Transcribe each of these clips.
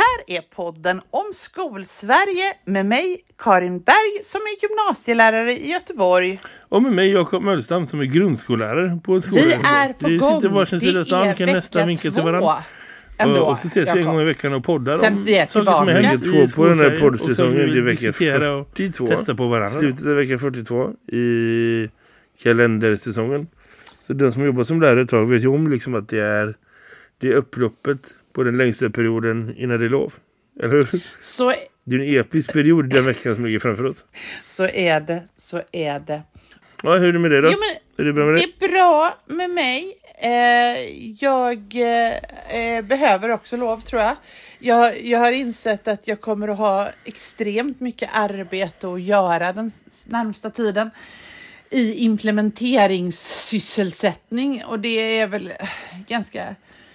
här är podden om Skolsverige med mig, Karin Berg, som är gymnasielärare i Göteborg. Och med mig, Jakob Möllstam, som är grundskollärare på en skola. Vi är på gång. Sitter varsin sida stan, kan nästan vinka till varandra. Och så ses vi en gång i veckan och poddar om vi är saker som är helgen 2 på den här poddsäsongen. Det är vecka 42. Testa på varandra. Slutet av vecka 42 i kalendersäsongen. Så den som jobbar som lärare ett tag vet ju om liksom att det är upploppet på den längsta perioden innan det är lov. Eller hur? Så det är en episk period den veckan som ligger framför oss. Så är det. Ja, hur är det med det då? Jo, men är det bra med det? Det är bra med mig. Jag behöver också lov, tror jag. Jag har insett att jag kommer att ha extremt mycket arbete att göra den närmsta tiden i implementeringssysselsättning, och det är väl ganska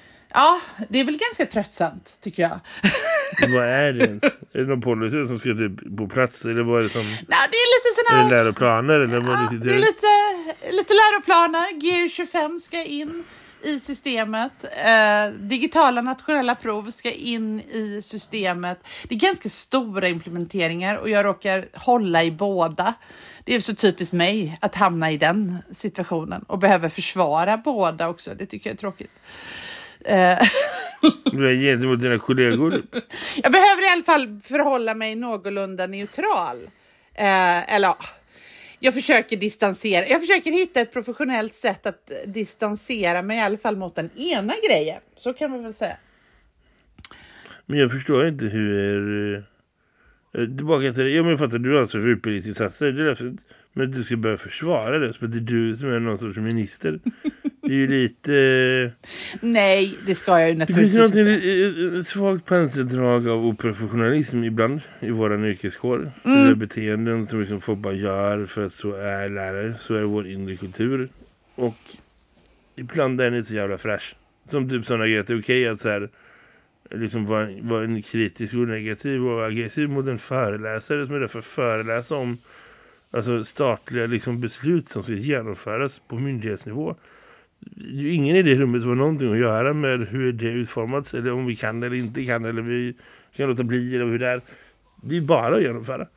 tröttsamt, tycker jag. Vad är det ens? Är det någon policy som ska typ på plats? Eller vad är det som... Nej, det är lite sådana... Är det läroplaner? Eller vad det är lite läroplaner. GU25 ska in i systemet. Digitala nationella prov ska in i systemet. Det är ganska stora implementeringar och jag råkar hålla i båda. Det är så typiskt mig att hamna i den situationen och behöver försvara båda också. Det tycker jag är tråkigt. Du är gentemot dina kollegor. Jag behöver i alla fall förhålla mig någorlunda neutral. Jag försöker distansera. Jag försöker hitta ett professionellt sätt att distansera mig i alla fall mot den ena grejen. Så kan man väl säga. Men jag förstår inte hur... Tillbaka till det. Jag fattar, du är alltså för utbildningsinsatser. Det är därför, men du ska börja försvara det. Så det är du som är någon sorts minister. Det är ju lite... Nej, det ska jag ju naturligtvis inte. Det finns ett svagt penseldrag av oprofessionalism ibland i våran yrkeskår. Det är beteenden som liksom folk bara gör för att så är lärare. Så är vår inre kultur. Och ibland är det inte så jävla fräsch. Som typ sådana grejer att det är okej att så här, liksom vara en kritisk och negativ och aggressiv mot en föreläsare som är där för att föreläsa om alltså statliga liksom beslut som ska genomföras på myndighetsnivå. Det är ju ingen i det rummet som har någonting att göra med hur det är utformats eller om vi kan eller inte kan eller vi kan låta bli eller hur det är. Det är bara att genomföra.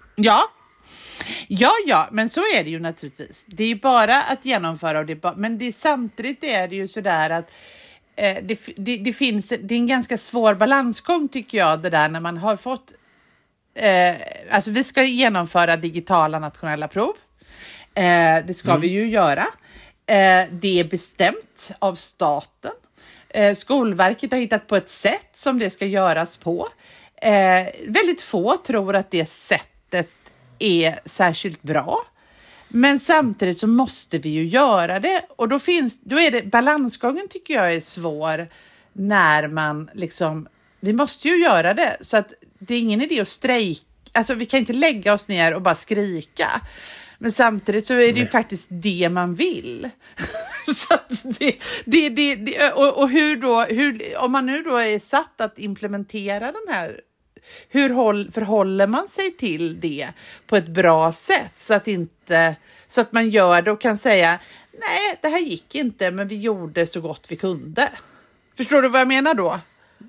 Ja, men så är det ju naturligtvis. Det är ju bara att genomföra och men samtidigt är det ju sådär att det finns en ganska svår balansgång, tycker jag, det där när man har fått alltså vi ska genomföra digitala nationella prov. Det ska vi ju göra. Det är bestämt av staten. Skolverket har hittat på ett sätt som det ska göras på. Väldigt få tror att det sättet är särskilt bra. Men samtidigt så måste vi ju göra det. Och då är det balansgången, tycker jag, är svår när man liksom... Vi måste ju göra det. Så att det är ingen idé att strejka. Alltså vi kan inte lägga oss ner och bara skrika. Men samtidigt så är det ju faktiskt det man vill. Så att och om man nu då är satt att implementera den här, hur förhåller man sig till det på ett bra sätt så att man gör det och kan säga nej, det här gick inte, men vi gjorde så gott vi kunde. Förstår du vad jag menar då?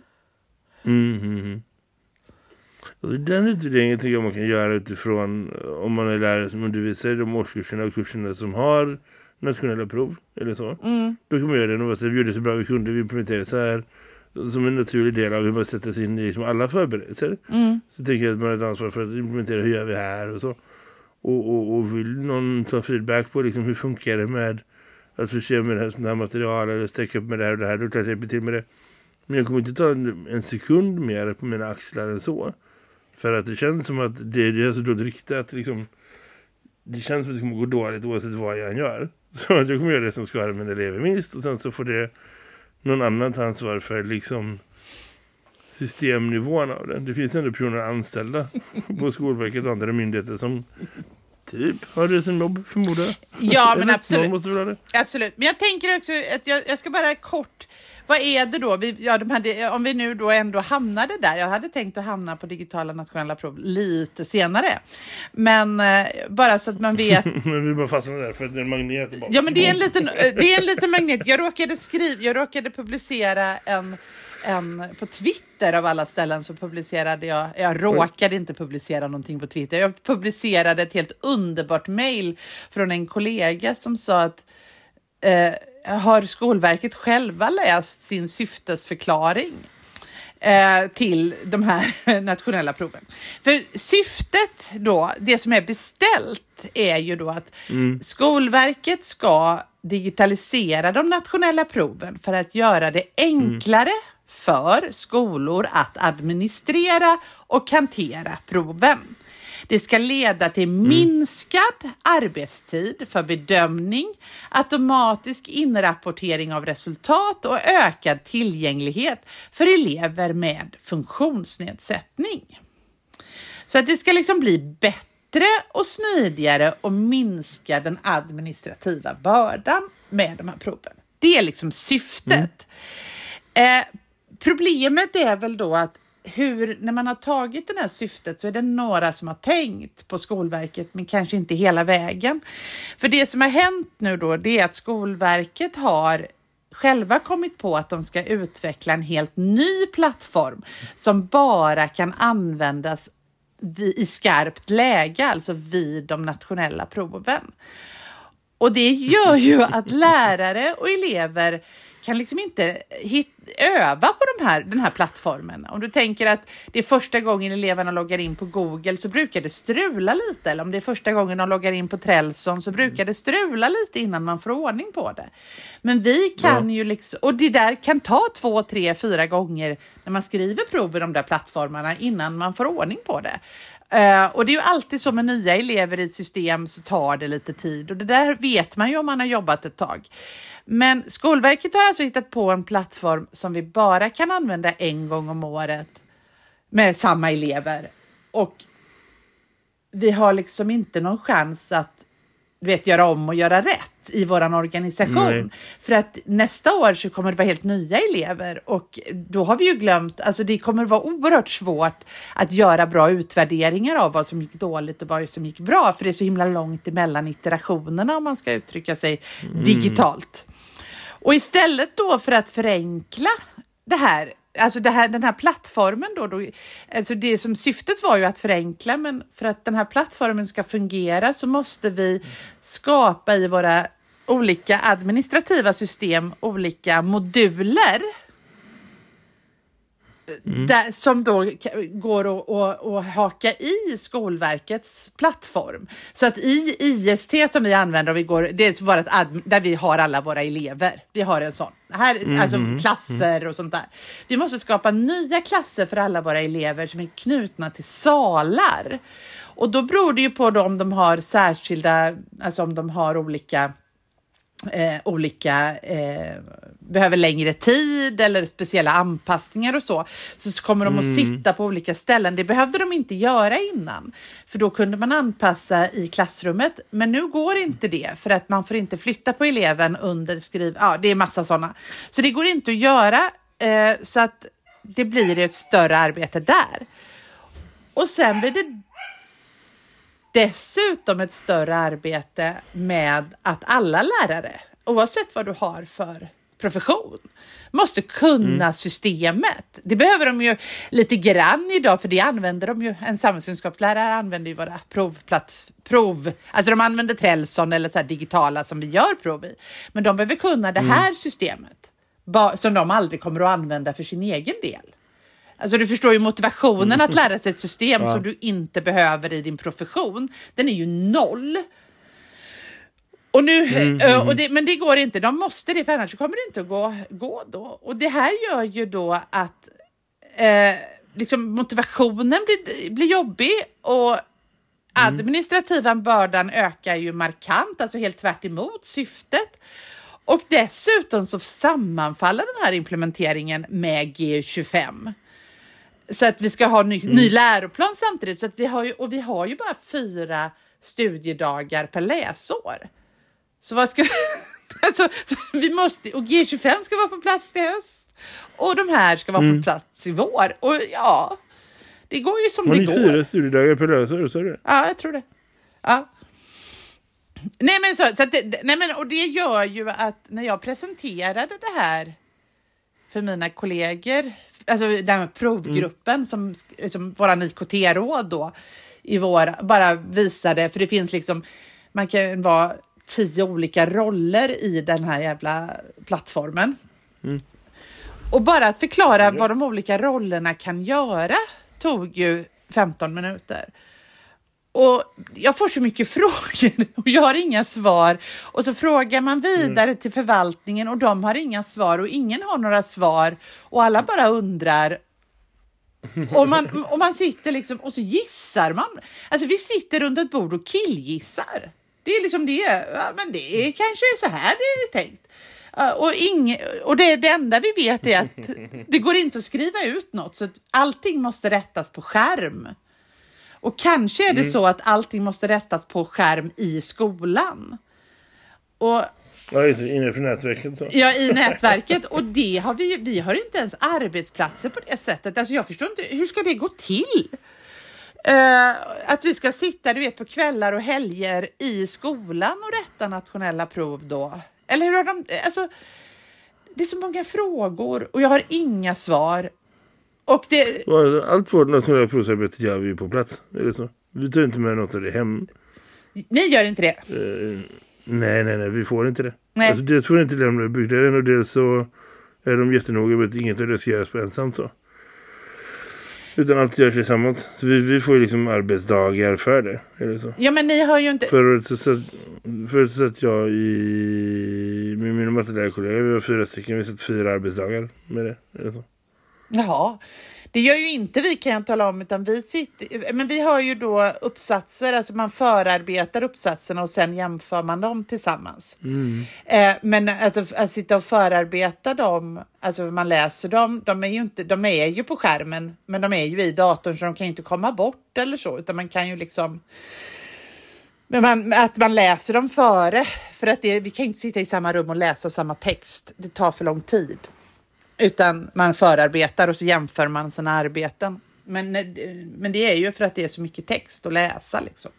Alltså, den utvärderingen tycker jag man kan göra utifrån om man är lärare som undervisar de årskurserna och kurserna som har nationella prov eller så. Då kan man göra det och säga vi gjorde så bra vi kunde, vi implementerade så här som en naturlig del av hur man sätter sig in i liksom alla förberedelser. Så tänker jag att man har ett ansvar för att implementera hur gör vi här och så. Och vill någon ta feedback på liksom, hur funkar det med att förse med det här material eller stäcka upp med det här och det här, då klart jag hjälper till med det. Men jag kommer inte ta en sekund mer på mina axlar än så. För att det känns som att det är så dåligt riktigt att liksom, det känns som att det kommer gå dåligt oavsett vad jag än gör. Så jag kommer göra det som skadar mina elever minst och sen så får det någon annan ta ansvar för liksom systemnivån av det. Det finns ändå personer anställda på Skolverket och andra myndigheter som typ har det som jobb, förmodar jag. Ja, men absolut. Någon måste väl ha det. Absolut. Men jag tänker också att jag ska bara kort... Vad är det då? Om vi nu då ändå hamnade där. Jag hade tänkt att hamna på digitala nationella prov lite senare. Men bara så att man vet... Men vi bara fastnar där för att det är en magnet tillbaka. Ja, men det är en liten magnet. Jag råkade publicera på Twitter av alla ställen så publicerade jag råkade inte publicera någonting på Twitter. Jag publicerade ett helt underbart mejl från en kollega som sa att har Skolverket själva läst sin syftesförklaring till de här nationella proven. För syftet då, det som är beställt är ju då att Skolverket ska digitalisera de nationella proven för att göra det enklare för skolor att administrera och hantera proven. Det ska leda till minskad arbetstid för bedömning, automatisk inrapportering av resultat och ökad tillgänglighet för elever med funktionsnedsättning. Så att det ska liksom bli bättre och smidigare och minska den administrativa bördan med de här proven. Det är liksom syftet. Problemet är väl då att när man har tagit det här syftet så är det några som har tänkt på Skolverket men kanske inte hela vägen. För det som har hänt nu då, det är att Skolverket har själva kommit på att de ska utveckla en helt ny plattform som bara kan användas i skarpt läge, alltså vid de nationella proven. Och det gör ju att lärare och elever kan liksom inte öva på den här plattformen. Om du tänker att det är första gången eleverna loggar in på Google så brukar det strula lite. Eller om det är första gången de loggar in på Trelson så brukar det strula lite innan man får ordning på det. Men vi kan ju liksom, och det där kan ta 2, 3, 4 gånger när man skriver prov i de där plattformarna innan man får ordning på det. Och det är ju alltid så med nya elever i ett system så tar det lite tid. Och det där vet man ju om man har jobbat ett tag. Men Skolverket har alltså hittat på en plattform som vi bara kan använda en gång om året med samma elever. Och vi har liksom inte någon chans att göra om och göra rätt i våran organisation. Nej. För att nästa år så kommer det vara helt nya elever och då har vi ju glömt, alltså det kommer vara oerhört svårt att göra bra utvärderingar av vad som gick dåligt och vad som gick bra, för det är så himla långt emellan iterationerna om man ska uttrycka sig digitalt. Och istället då för att förenkla det här, alltså den här plattformen då, alltså det som syftet var ju att förenkla, men för att den här plattformen ska fungera så måste vi skapa i våra olika administrativa system olika moduler där, som då går att haka i Skolverkets plattform. Så att i IST som vi använder, det är där vi har alla våra elever. Vi har en sån. Alltså klasser och sånt där. Vi måste skapa nya klasser för alla våra elever som är knutna till salar. Och då beror det ju på om de har särskilda, alltså om de har olika behöver längre tid eller speciella anpassningar och så kommer de att sitta på olika ställen. Det behövde de inte göra innan, för då kunde man anpassa i klassrummet, men nu går inte det för att man får inte flytta på eleven under det är massa sådana. Så det går inte att göra, så att det blir ett större arbete där. Och sen blir det dessutom ett större arbete med att alla lärare, oavsett vad du har för profession, måste kunna systemet. Det behöver de ju lite grann idag, för det använder de ju. En samhällskunskapslärare använder ju våra prov. Alltså de använder Trelson eller så här digitala som vi gör prov i. Men de behöver kunna det här systemet som de aldrig kommer att använda för sin egen del. Alltså du förstår ju motivationen att lära sig ett system som du inte behöver i din profession. Den är ju 0. Och nu, men det går inte. De måste det, för annars kommer det inte att gå då. Och det här gör ju då att liksom motivationen blir jobbig och administrativa bördan ökar ju markant. Alltså helt tvärt emot syftet. Och dessutom så sammanfaller den här implementeringen med G25. Så att vi ska ha ny läroplan samtidigt. Så att vi har ju bara 4 studiedagar per läsår. Så vad ska alltså, vi måste, och G25 ska vara på plats till höst. Och de här ska vara på plats i vår. Och ja, det går ju som det går. 4 studiedagar per läsår, så är det? Ja, jag tror det. Ja. Och det gör ju att när jag presenterade det här för mina kollegor, alltså den här provgruppen som våran IKT-råd då i vår bara visade, för det finns liksom, man kan vara 10 olika roller i den här jävla plattformen. Och bara att förklara vad de olika rollerna kan göra tog ju 15 minuter. Och jag får så mycket frågor och jag har inga svar. Och så frågar man vidare till förvaltningen och de har inga svar och ingen har några svar. Och alla bara undrar. Och man sitter liksom och så gissar man. Alltså vi sitter runt ett bord och killgissar. Det är liksom det. Ja, men det är kanske så här det är tänkt. Och det enda vi vet är att det går inte att skriva ut något. Så att allting måste rättas på skärm. Och kanske är det så att allting måste rättas på skärm i skolan. Och, ja, inne för nätverket. Så. Ja, i nätverket. Och det har vi har inte ens arbetsplatser på det sättet. Alltså jag förstår inte, hur ska det gå till? Att vi ska sitta, du vet, på kvällar och helger i skolan och rätta nationella prov då. Eller hur har de, alltså det är så många frågor och jag har inga svar. Och allt vårt nationella provsarbete gör vi på plats, är det så? Vi tar inte med något av det hem. Ni gör inte det? Nej, vi får inte det. Nej. Alltså, dels får inte lämna byggnaden och dels så är de jättenoga med att inget av det ska göras på ensamt så. Utan allt görs tillsammans. Så vi får ju liksom arbetsdagar för det, är det så? Ja, men ni har ju inte... Förut så att jag med mina mattelärarkollegor, vi var 4 stycken, vi satt 4 arbetsdagar med det, är det så? Jaha, det gör ju inte vi, kan jag tala om, utan men vi har ju då uppsatser, alltså man förarbetar uppsatserna och sen jämför man dem tillsammans. Men att sitta och förarbeta dem, alltså man läser dem, de är ju på skärmen, men de är ju i datorn så de kan inte komma bort eller så, utan man kan ju liksom, men att man läser dem före, för att vi kan ju inte sitta i samma rum och läsa samma text, det tar för lång tid. Utan man förarbetar och så jämför man sina arbeten. Men det är ju för att det är så mycket text att läsa liksom.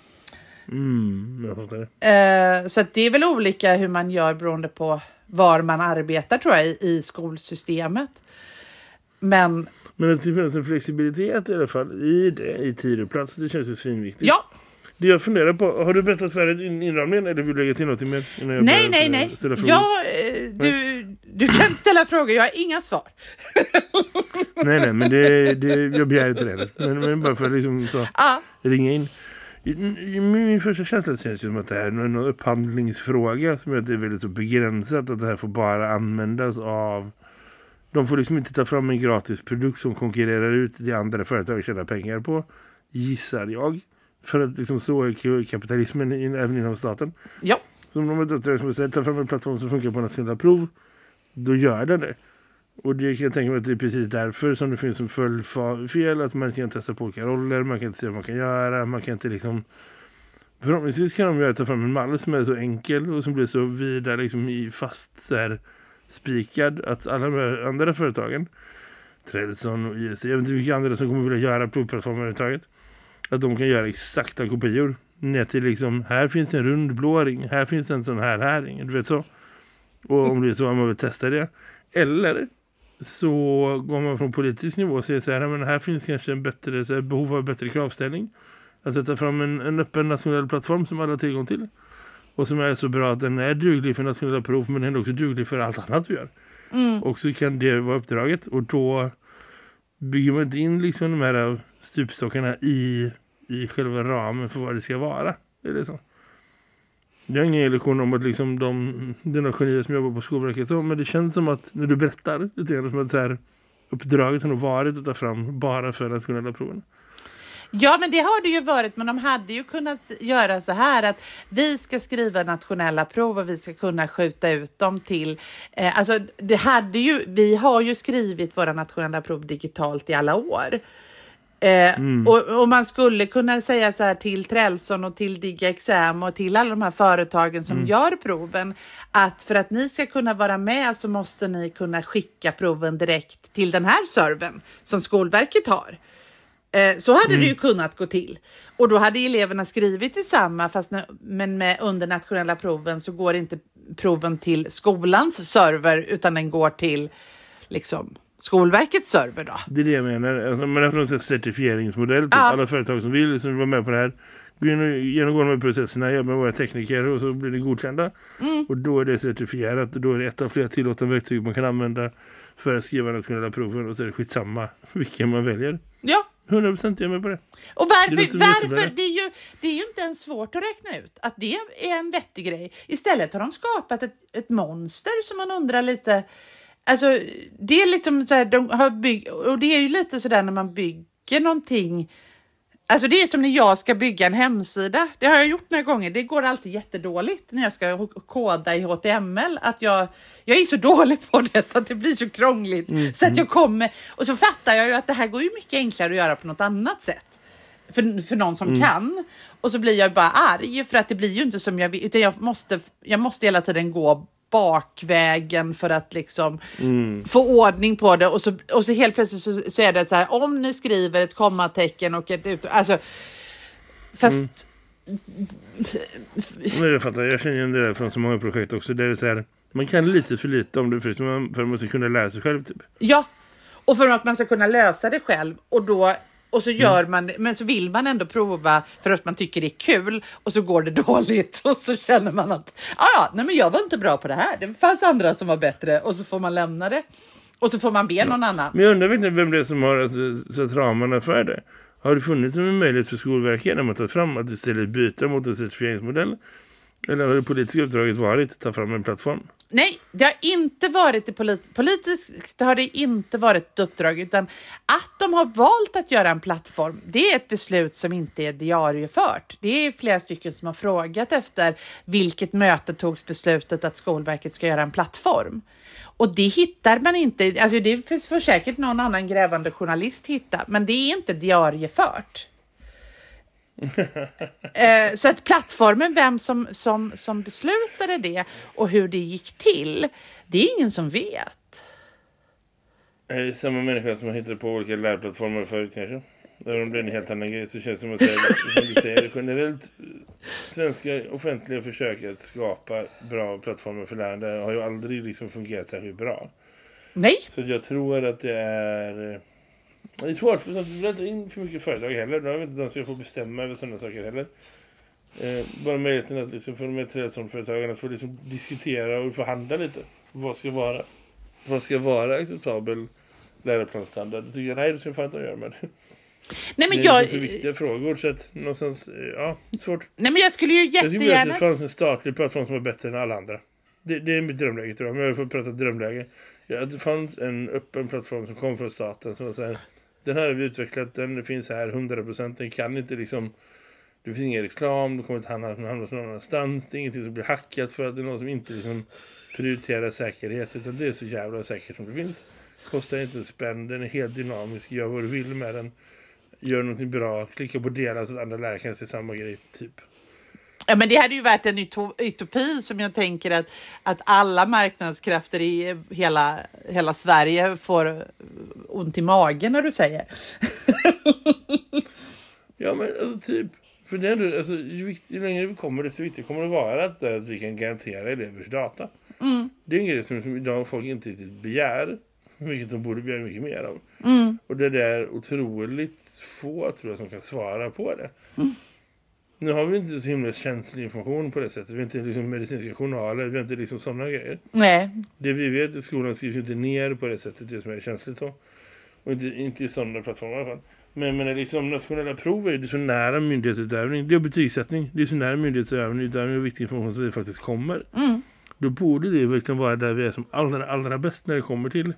Jag fattar det. Så att det är väl olika hur man gör beroende på var man arbetar, tror jag, i skolsystemet. Men att det finns en flexibilitet i alla fall i tid och plats, det känns ju svinviktigt. Ja. Det jag funderar på, har du berättat färdigt inramningen eller vill du lägga till något mer? Nej. Du kan ställa frågor, jag har inga svar. nej, men jag begär inte det. Men bara för att liksom ringa in. Min första känsla känns som att det här är en upphandlingsfråga som gör att det är väldigt så begränsat att det här får bara användas av... De får liksom inte ta fram en gratis produkt som konkurrerar ut det andra företag tjänar pengar på, gissar jag. För att liksom så är kapitalismen även inom staten. Ja. Så om de tar fram en plattform som funkar på nationella prov, då gör den det. Och det kan jag tänka mig att det är precis därför som det finns en följdfel, att man kan testa på olika roller, man kan inte se vad man kan göra, man kan inte liksom... Förhoppningsvis kan de ta fram en mall som är så enkel och som blir så vidare liksom i fast så här, spikad att alla de här andra företagen, Tredson och IST, jag vet inte vilka andra som kommer vilja göra provplattformar överhuvudtaget, att de kan göra exakta kopior ner till liksom, här finns en rund blå ring, här finns en sån här ring, du vet så. Och om det är så att man vill testa det. Eller så går man från politisk nivå och säger så här, men här finns kanske en bättre, så här, behov av bättre kravställning. Att sätta fram en öppen nationell plattform som alla har tillgång till. Och som är så bra att den är duglig för nationella prov, men den är också duglig för allt annat vi gör. Och så kan det vara uppdraget. Och då bygger man inte in liksom de här stupstockarna i själva ramen för vad det ska vara. Är det så? Jag har ingen illusion om att liksom de genier som jobbar på Skolverket så, men det känns som att när du berättar lite grann som att så här, uppdraget har nog varit att ta fram bara för nationella proven. Ja, men det har det ju varit, men de hade ju kunnat göra så här att vi ska skriva nationella prov och vi ska kunna skjuta ut dem till, alltså vi har ju skrivit våra nationella prov digitalt i alla år. Och man skulle kunna säga så här till Trellson och till DigiExam och till alla de här företagen som gör proven, att för att ni ska kunna vara med så måste ni kunna skicka proven direkt till den här servern som Skolverket har. Så hade det ju kunnat gå till. Och då hade eleverna skrivit i samma, men under nationella proven så går inte proven till skolans server utan den går till liksom Skolverkets server då. Det är det jag menar. Alltså, man har fått en certifieringsmodell. Typ. Alla företag som vill som var med på det här genomgår de här processerna, jobbar med våra tekniker och så blir det godkända. Och då är det certifierat och då är det ett av flera tillåtna verktyg man kan använda för att skriva nationella proven och så är det skitsamma vilken man väljer. Ja. 100% är med på det. Och varför det är ju inte ens svårt att räkna ut att det är en vettig grej. Istället har de skapat ett monster som man undrar lite. Alltså det är liksom så här, de har och det är ju lite så där när man bygger någonting. Alltså det är som när jag ska bygga en hemsida. Det har jag gjort några gånger. Det går alltid jättedåligt när jag ska koda i HTML. Att jag är så dålig på det så att det blir så krångligt. Så att jag kommer... Och så fattar jag ju att det här går ju mycket enklare att göra på något annat sätt. För någon som kan. Och så blir jag bara arg för att det blir ju inte som jag vill. Utan jag måste hela tiden gå bakvägen för att liksom få ordning på det och så helt plötsligt så är det så här, om ni skriver ett kommatecken och ett alltså fast Men jag fattar, jag känner igen det där från så många projekt också där det är så här, man kan lite för lite om det för att man måste kunna lära sig själv typ. Ja, och för att man ska kunna lösa det själv och så gör man det, men så vill man ändå prova för att man tycker det är kul och så går det dåligt och så känner man att nej men jag var inte bra på det här. Det fanns andra som var bättre och så får man lämna det och så får man be någon annan. Men jag undrar inte vem det är som har satt ramarna för det. Har det funnits en möjlighet för Skolverket när man tar fram att istället byta mot en certifieringsmodell? Eller har det politiska uppdraget varit att ta fram en plattform? Nej, det har inte varit politiskt har det inte varit ett uppdrag, utan att de har valt att göra en plattform, det är ett beslut som inte är diariefört. Det är flera stycken som har frågat efter vilket möte togs beslutet att Skolverket ska göra en plattform. Och det hittar man inte, alltså det får säkert någon annan grävande journalist hitta, men det är inte diariefört. Så att plattformen, vem som beslutade det och hur det gick till, det är ingen som vet. Är det samma människa som har hittat på olika lärplattformar förut kanske? Där de blir en helt annan grej så känns det som att som du säger, generellt svenska offentliga försök att skapa bra plattformar för lärande har ju aldrig liksom fungerat särskilt bra. Nej. Så jag tror att det är svårt för att det blir inte in för mycket företag heller. Jag vet inte om de ska få bestämma över sådana saker heller. Bara möjligheten att liksom få de här trädsormföretagen att få liksom diskutera och förhandla lite. Vad ska vara acceptabel läroplansstandard? Det tycker jag nej, det ska fan inte göra med det. Nej, men det är för viktiga frågor så att någonstans, svårt. Nej, men jag skulle ju jättegärna... Jag tycker att det fanns en statlig plattform som var bättre än alla andra. Det är mitt drömläge tror jag. Men jag får prata drömläge. Ja, det fanns en öppen plattform som kom från staten som var så här, den här har vi utvecklat, den finns här 100%, den kan inte liksom, det finns ingen reklam, det kommer inte hamna någon annanstans, det är ingenting som blir hackat för att det är någon som inte liksom prioriterar säkerhet, utan det är så jävla säkert som det finns. Kostar inte en spänn, den är helt dynamisk, gör vad du vill med den, gör någonting bra, klicka på delar så att andra lärare kan se samma grej, typ. Ja, men det hade ju varit en utopi som jag tänker att alla marknadskrafter i hela Sverige får ont i magen när du säger. Ja, men alltså typ. För det är ändå, alltså, ju längre vi kommer desto viktigt kommer det vara att vi kan garantera elevers data. Det är en grej som idag folk inte riktigt begär. Vilket de borde begära mycket mer av. Och det är otroligt få tror jag som kan svara på det. Nu har vi inte så himla känslig information på det sättet. Vi har inte liksom medicinska journaler. Vi har inte liksom sådana grejer. Nej. Det vi vet i skolan skrivs inte ner på det sättet. Det som är känsligt så. Och inte i sådana plattformar i alla fall. Men liksom nationella prov är det så nära myndighetsutövning. Det är betygssättning. Det är så nära myndighetsutövning och viktig information så det faktiskt kommer. Då borde det verkligen vara där vi är som allra bäst när det kommer till.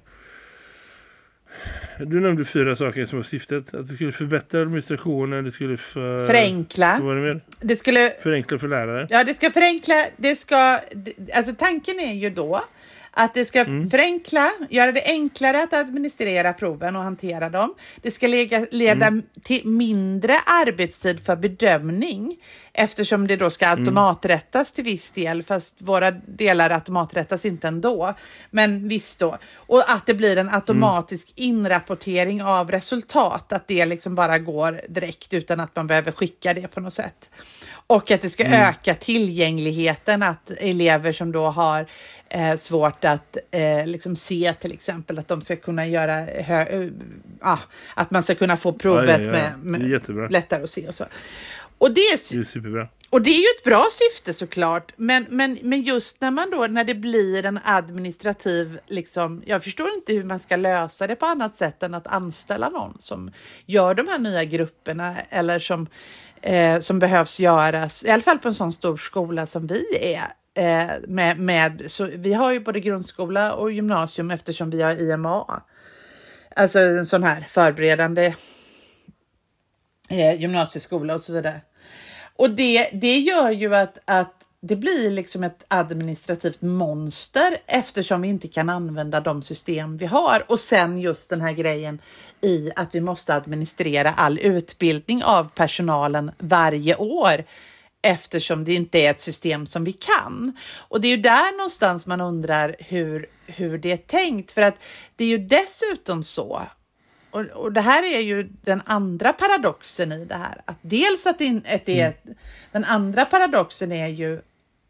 Du nämnde 4 saker som var syftet. Att det skulle förbättra administrationen, det skulle förenkla. Vad var det mer? Det skulle förenkla för lärare. Ja, det ska förenkla. Alltså tanken är ju då att det ska förenkla, göra det enklare att administrera proven och hantera dem. Det ska leda till mindre arbetstid för bedömning eftersom det då ska automaträttas till viss del, fast våra delar automaträttas inte ändå. Men visst då. Och att det blir en automatisk inrapportering av resultat, att det liksom bara går direkt utan att man behöver skicka det på något sätt. Och att det ska öka tillgängligheten, att elever som då har svårt att liksom se till exempel, att de ska kunna göra att man ska kunna få provet med lättare att se och så. Och det är superbra. Och det är ju ett bra syfte såklart, men just när det blir en administrativ, liksom, jag förstår inte hur man ska lösa det på annat sätt än att anställa någon som gör de här nya grupperna, eller som behövs göras, i alla fall på en sån stor skola som vi är. Så vi har ju både grundskola och gymnasium eftersom vi har IMA. Alltså en sån här förberedande gymnasieskola och så vidare. Och det gör ju att det blir liksom ett administrativt monster eftersom vi inte kan använda de system vi har. Och sen just den här grejen i att vi måste administrera all utbildning av personalen varje år eftersom det inte är ett system som vi kan. Och det är ju där någonstans man undrar hur det är tänkt. För att det är ju dessutom så. Och det här är ju den andra paradoxen i det här. Att dels att den andra paradoxen är ju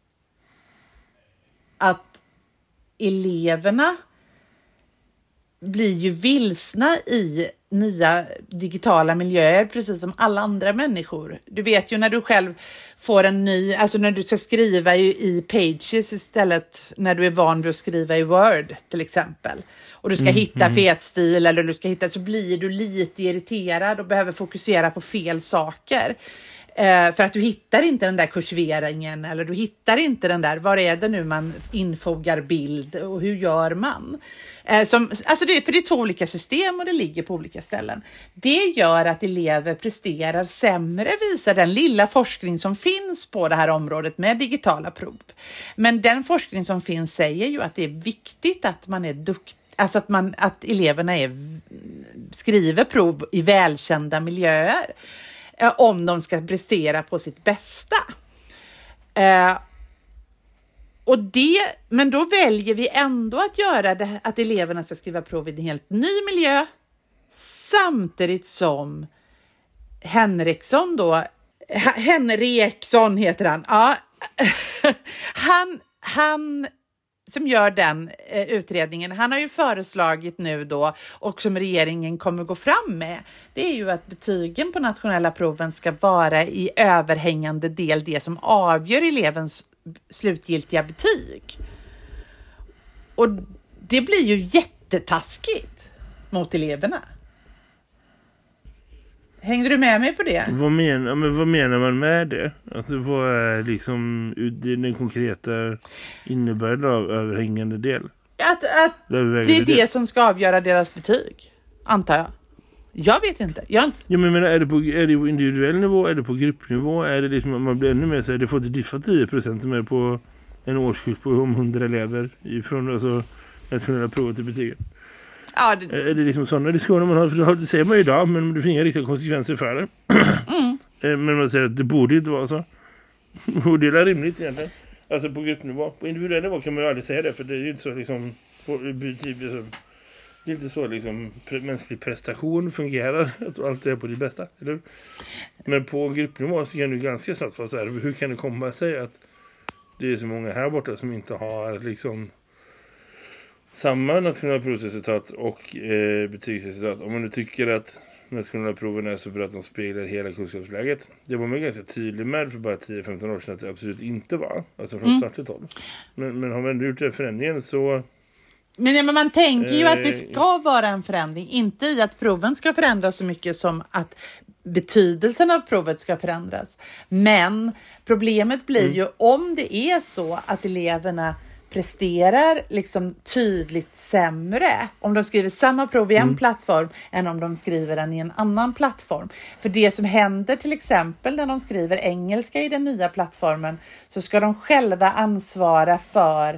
att eleverna blir ju vilsna i nya digitala miljöer precis som alla andra människor. Du vet ju när du själv får en ny, alltså när du ska skriva i Pages istället när du är van vid att skriva i Word till exempel. Och du ska hitta fetstil eller du ska hitta, så blir du lite irriterad och behöver fokusera på fel saker. För att du hittar inte den där kursiveringen eller du hittar inte den där, var är det nu man infogar bild och hur gör man? För det är två olika system och det ligger på olika ställen. Det gör att elever presterar sämre, visar den lilla forskning som finns på det här området med digitala prov. Men den forskning som finns säger ju att det är viktigt att man är duktig. Alltså att eleverna skriver prov i välkända miljöer om de ska prestera på sitt bästa. Men då väljer vi ändå att göra det, att eleverna ska skriva prov i en helt ny miljö samtidigt som Henriksson heter han. Ja, han som gör den utredningen, han har ju föreslagit nu då, och som regeringen kommer gå fram med, det är ju att betygen på nationella proven ska vara i överhängande del det som avgör elevens slutgiltiga betyg. Och det blir ju jättetaskigt mot eleverna. Hängde du med mig på det? Vad menar man med det? Alltså vad är liksom den konkreta innebörden av överhängande del? Att det är det som ska avgöra deras betyg, antar jag. Jag vet inte. Ja, men är det på individuell nivå? Är det på gruppnivå? Är det liksom att man blir ännu mer så här, det får inte diffa 10% med på en årskurs på 100 elever ifrån alltså nationella provet till betygen? Ja, är det liksom sådana diskussioner man har, det säger man ju idag, men det finns inga riktiga konsekvenser för det. Men man säger att det borde inte vara så. Och det är rimligt egentligen. Alltså på gruppnivå. På individuell nivå kan man ju aldrig säga det, för det är ju inte så liksom, det är inte så liksom mänsklig prestation fungerar, att allt är på det bästa, eller? Men på gruppnivå så kan du ganska snabbt vara så här, hur kan det komma sig att det är så många här borta som inte har liksom samma nationella provresultat och betygsresultat. Om man nu tycker att nationella proven är så bra att de speglar hela kunskapsläget. Det var man ganska tydlig med för bara 10-15 år sedan att det absolut inte var. Alltså från start till 12. Men har man ändå gjort den förändringen så... Men man tänker ju att det ska vara en förändring. Inte i att proven ska förändras så mycket som att betydelsen av provet ska förändras. Men problemet blir ju om det är så att eleverna presterar liksom tydligt sämre om de skriver samma prov i en plattform än om de skriver den i en annan plattform. För det som händer till exempel när de skriver engelska i den nya plattformen, så ska de själva ansvara för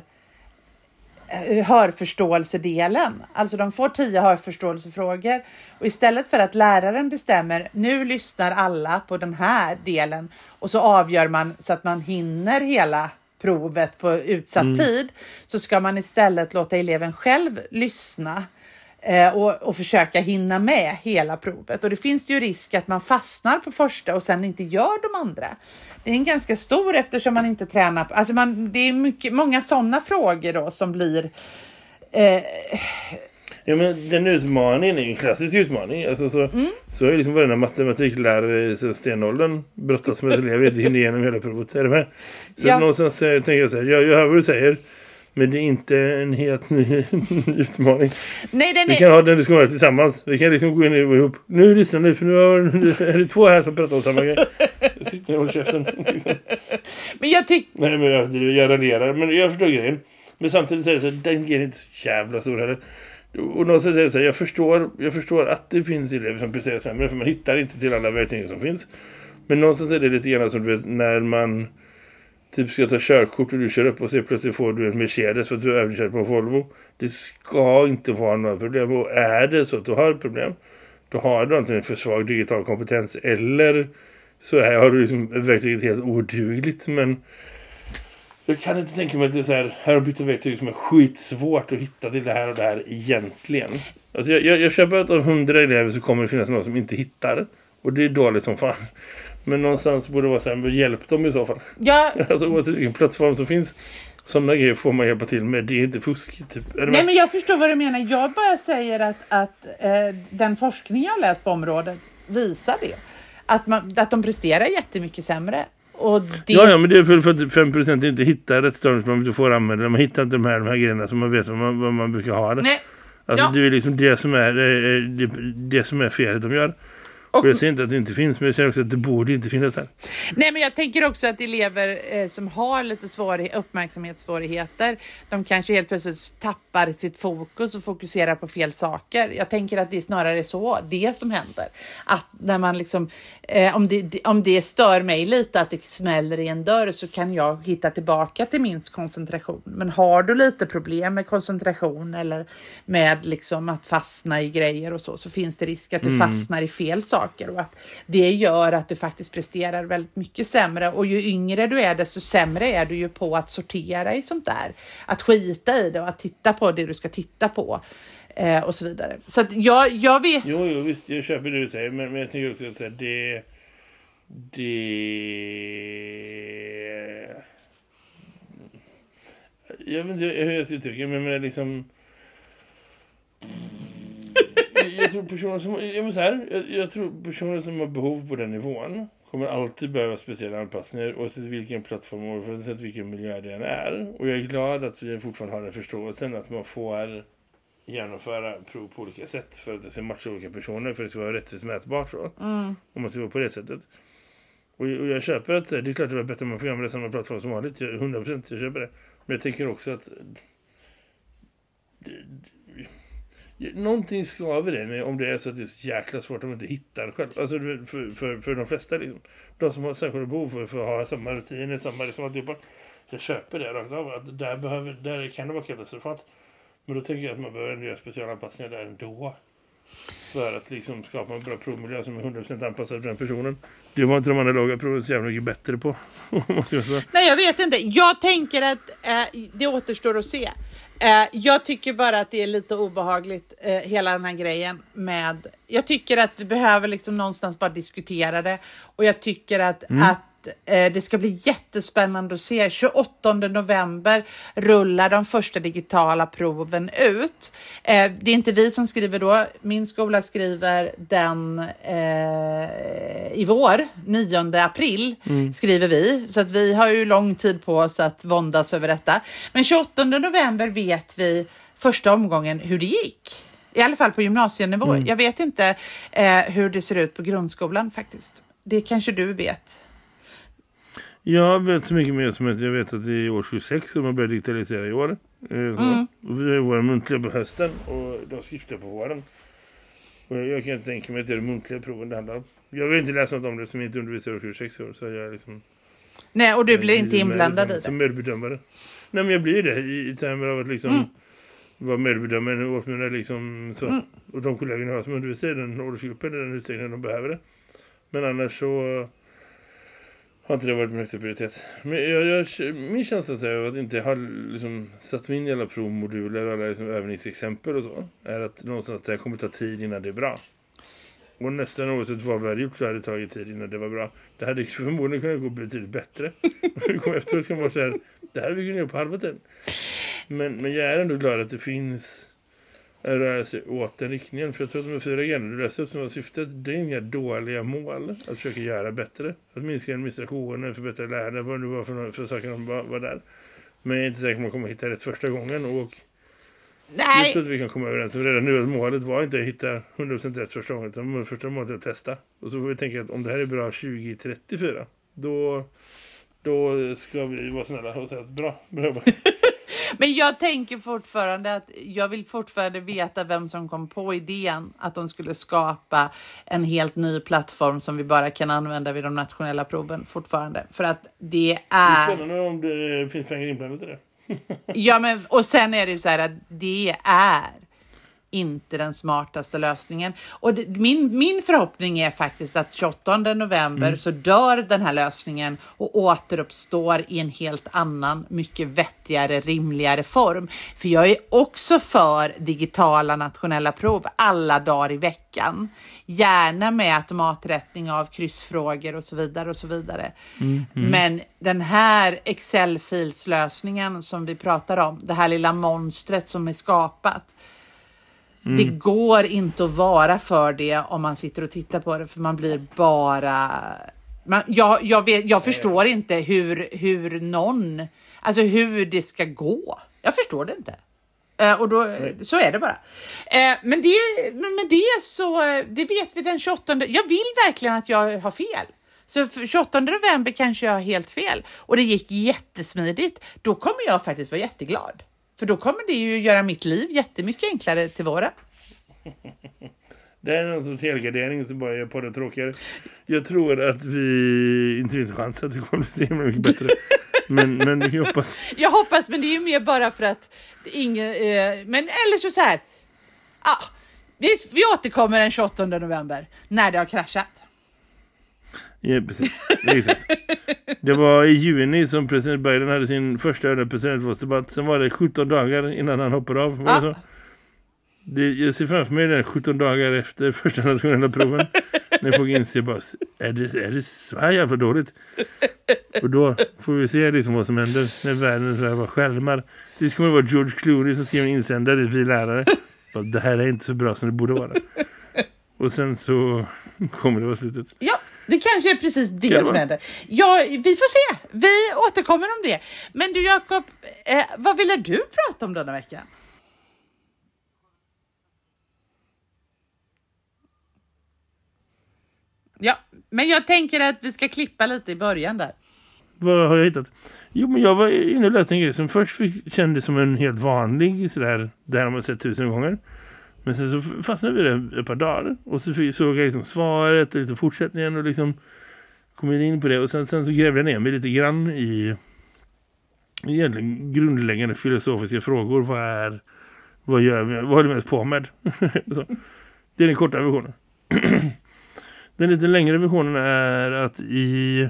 hörförståelsedelen. Alltså de får 10 hörförståelsefrågor och istället för att läraren bestämmer nu lyssnar alla på den här delen och så avgör man så att man hinner hela provet på utsatt tid, så ska man istället låta eleven själv lyssna och försöka hinna med hela provet. Och det finns ju risk att man fastnar på första och sen inte gör de andra. Det är en ganska stor eftersom man inte tränar. Alltså det är många sådana frågor då som blir... Ja, men den utmaningen är en klassisk utmaning. Alltså så är liksom varenda matematiklärare sedan stenåldern brottas med att elever inte hinner igenom hela provet. Är det med? Så någonstans tänker jag så här, jag hör vad du säger. Men det är inte en helt ny utmaning. Nej, vi kan ha den diskussionen tillsammans. Vi kan liksom gå in ihop. Nu lyssnar ni, för nu är det två här som pratar om samma grej. Jag sitter och håller käften. Liksom. Men jag tycker... Nej, men jag raljerar. Men jag förstår grejen. Men samtidigt säger jag så den grejen är inte så jävla stor heller. Och någonstans säger så här, jag förstår att det finns elever som presterar sämre. För man hittar inte till alla verktyg som finns. Men någonstans är det lite grann som du vet, när man... typ ska ta körkort och du kör upp och så plötsligt får du en Mercedes för att du är överkörd på en Volvo. Det ska inte vara några problem. Och är det så att du har ett problem, då har du antingen för svag digital kompetens eller så här har du liksom verktyget helt odugligt. Men jag kan inte tänka mig att det är så här har de bytt ett verktyg som är skitsvårt att hitta till det här och det här egentligen. Alltså jag köper att av 100 elever så kommer det finnas någon som inte hittar. Och det är dåligt som fan. Men någonstans borde det vara så här, hjälp dem i så fall. Ja. Alltså oavsett vilken plattform som finns, sådana grejer får man hjälpa till med. Det är inte fusk, typ. Nej, men jag förstår vad du menar. Jag bara säger att den forskning jag läst på området visar det. Att de presterar jättemycket sämre. Och det... Ja, men det är för att 5% inte hittar rätt stavningsform du får använda. Man hittar inte de här grejerna som man vet vad man brukar ha det. Nej. Alltså det är liksom det som är felet de gör. Och jag säger inte att det inte finns, men jag säger också att det borde inte finnas där. Nej, men jag tänker också att elever som har lite uppmärksamhetssvårigheter, de kanske helt plötsligt tappar sitt fokus och fokuserar på fel saker. Jag tänker att det är snarare så, det som händer. Att när man liksom, om det stör mig lite att det smäller i en dörr så kan jag hitta tillbaka till min koncentration. Men har du lite problem med koncentration eller med liksom att fastna i grejer och så finns det risk att du fastnar i fel saker. Och att det gör att du faktiskt presterar väldigt mycket sämre. Och ju yngre du är desto sämre är du ju på att sortera i sånt där. Att skita i det och att titta på det du ska titta på. Och så vidare. Så att jag vet... Jo, visst, jag köper det du säger. Men jag tänker också att jag vet inte hur jag ska uttrycka, men liksom... Jag tror personer som har behov på den nivån kommer alltid behöva speciella anpassningar oavsett vilken plattform och oavsett vilken miljö det än är. Och jag är glad att vi fortfarande har den förståelsen att man får genomföra prov på olika sätt för att det ska matcha olika personer för att det ska vara rättvist mätbart så. Om man ska vara på det sättet. Och jag köper att det är klart att det var bättre om man får använda samma plattform som vanligt. 100% jag köper det. Men jag tänker också att någonting skaver det med om det är så att det är så jäkla svårt att man inte hittar själv. Alltså för de flesta liksom. De som har särskilda behov för att ha samma rutiner, samma liksom typ. Jag köper det rakt av att där kan det vara katastrofalt. Men då tänker jag att man behöver göra specialanpassningar där ändå. För att liksom skapa en bra provmiljö som är 100% anpassad för den personen. Det var inte de analoga proven så jävla mycket bättre på. Nej, jag vet inte. Jag tänker att det återstår att se. Jag tycker bara att det är lite obehagligt hela den här grejen med... Jag tycker att vi behöver liksom någonstans bara diskutera det. Och jag tycker att det ska bli jättespännande att se. 28 november rullar de första digitala proven ut. Det är inte vi som skriver då. Min skola skriver den i vår. 9 april skriver vi. Så att vi har ju lång tid på oss att våndas över detta. Men 28 november vet vi första omgången hur det gick. I alla fall på gymnasienivå. Jag vet inte hur det ser ut på grundskolan faktiskt. Det kanske du vet. Jag vet så mycket mer som att jag vet att det är år 26 som man börjar digitalisera i år. Och vi har våra muntliga på hösten och de skriftliga på våren. Och jag kan inte tänka mig att det är de muntliga proven det handlar om. Jag vill inte läsa något om det som inte undervisar år 26 år. Så jag liksom... Nej, och du blir inte inblandad i det. Som medbedömare. Nej, men jag blir det i termer av att liksom vara medbedömare åt mina liksom så. Och de kollegorna jag har som undervisar i den åldersgruppen i den utsträckningen de behöver det. Men annars så... har inte det varit min högsta prioritet. Men min känsla är att inte har liksom satt min jävla provmoduler eller liksom övningsexempel och så, är att någonstans det kommer ta tid innan det är bra. Och nästan oavsett vad vi hade gjort så hade det tagit tid innan det var bra. Det hade förmodligen kunnat gå betydligt bättre. Vi kom efteråt kan vara så här, det här har vi kunnat göra på halva tiden. Men jag är ändå glad att det finns en rörelse åt den riktningen. För jag tror att de 4 grejerna du läser upp som var syftet, det är inga dåliga mål att försöka göra bättre. Att minska administrationen, förbättra lärarna, vad det nu var för saker de var där. Men jag är inte säker på att man kommer att hitta rätt första gången. Och Nej. jag tror att vi kan komma överens om redan nu att målet var inte att hitta 100% rätt första gången, utan första målet är att testa. Och så får vi tänka att om det här är bra 2034, då ska vi vara snälla och säga att bra jobbat. Men jag tänker fortfarande att jag vill fortfarande veta vem som kom på idén att de skulle skapa en helt ny plattform som vi bara kan använda vid de nationella proven fortfarande. För att det är... Det är spännande om det finns pengar inblandat i det. Ja, men och sen är det ju så här att det är inte den smartaste lösningen. Och min förhoppning är faktiskt att 28 november så dör den här lösningen och återuppstår i en helt annan, mycket vettigare, rimligare form. För jag är också för digitala nationella prov alla dagar i veckan. Gärna med automaträttning av kryssfrågor och så vidare och så vidare. Men den här Excel-filslösningen som vi pratar om, det här lilla monstret som är skapat, det går inte att vara för det om man sitter och tittar på det, för man blir bara... Jag förstår inte hur någon... Alltså hur det ska gå. Jag förstår det inte. Och då, så är det bara. Men det så... Det vet vi den 28. Jag vill verkligen att jag har fel. Så för 28 november kanske jag har helt fel. Och det gick jättesmidigt. Då kommer jag faktiskt vara jätteglad. För då kommer det ju göra mitt liv jättemycket enklare till våra. Det är en sorts helgardering som bara gör på det tråkigare. Jag tror att vi inte finns chans att det kommer att se mycket bättre. men vi hoppas. Jag hoppas, men det är ju mer bara för att ingen... men eller så här. Vi återkommer den 28 november när det har kraschat. Ja, precis. Exakt. Det var i juni som president Biden hade sin första presidentvalsdebatt. Sen var det 17 dagar innan han hoppade av. Var det så? Jag ser framför mig det 17 dagar efter första nationella proven. När folk inser bara, är det så här jävla dåligt? Och då får vi se liksom vad som händer när världen så här var skälmar. Tills kommer det vara George Clooney som skriver en insändare till vi lärare. Det här är inte så bra som det borde vara. Och sen så kommer det vara slutet. Ja. Det kanske är precis det som händer. Ja, vi får se. Vi återkommer om det. Men du Jakob, vad ville du prata om denna veckan? Ja, men jag tänker att vi ska klippa lite i början där. Vad har jag hittat? Jo, men jag var inne och läste en grej som först kändes som en helt vanlig sådär, det här har man sett 1000 gånger. Men sen så fastnade vi det ett par dagar. Och så såg jag liksom svaret och lite fortsättningen och liksom kom in på det. Och sen så grävde jag ner mig lite grann i egentligen grundläggande filosofiska frågor. Vad gör vi? Vad håller vi ens på med? Så. Det är den korta versionen. Den lite längre versionen är att i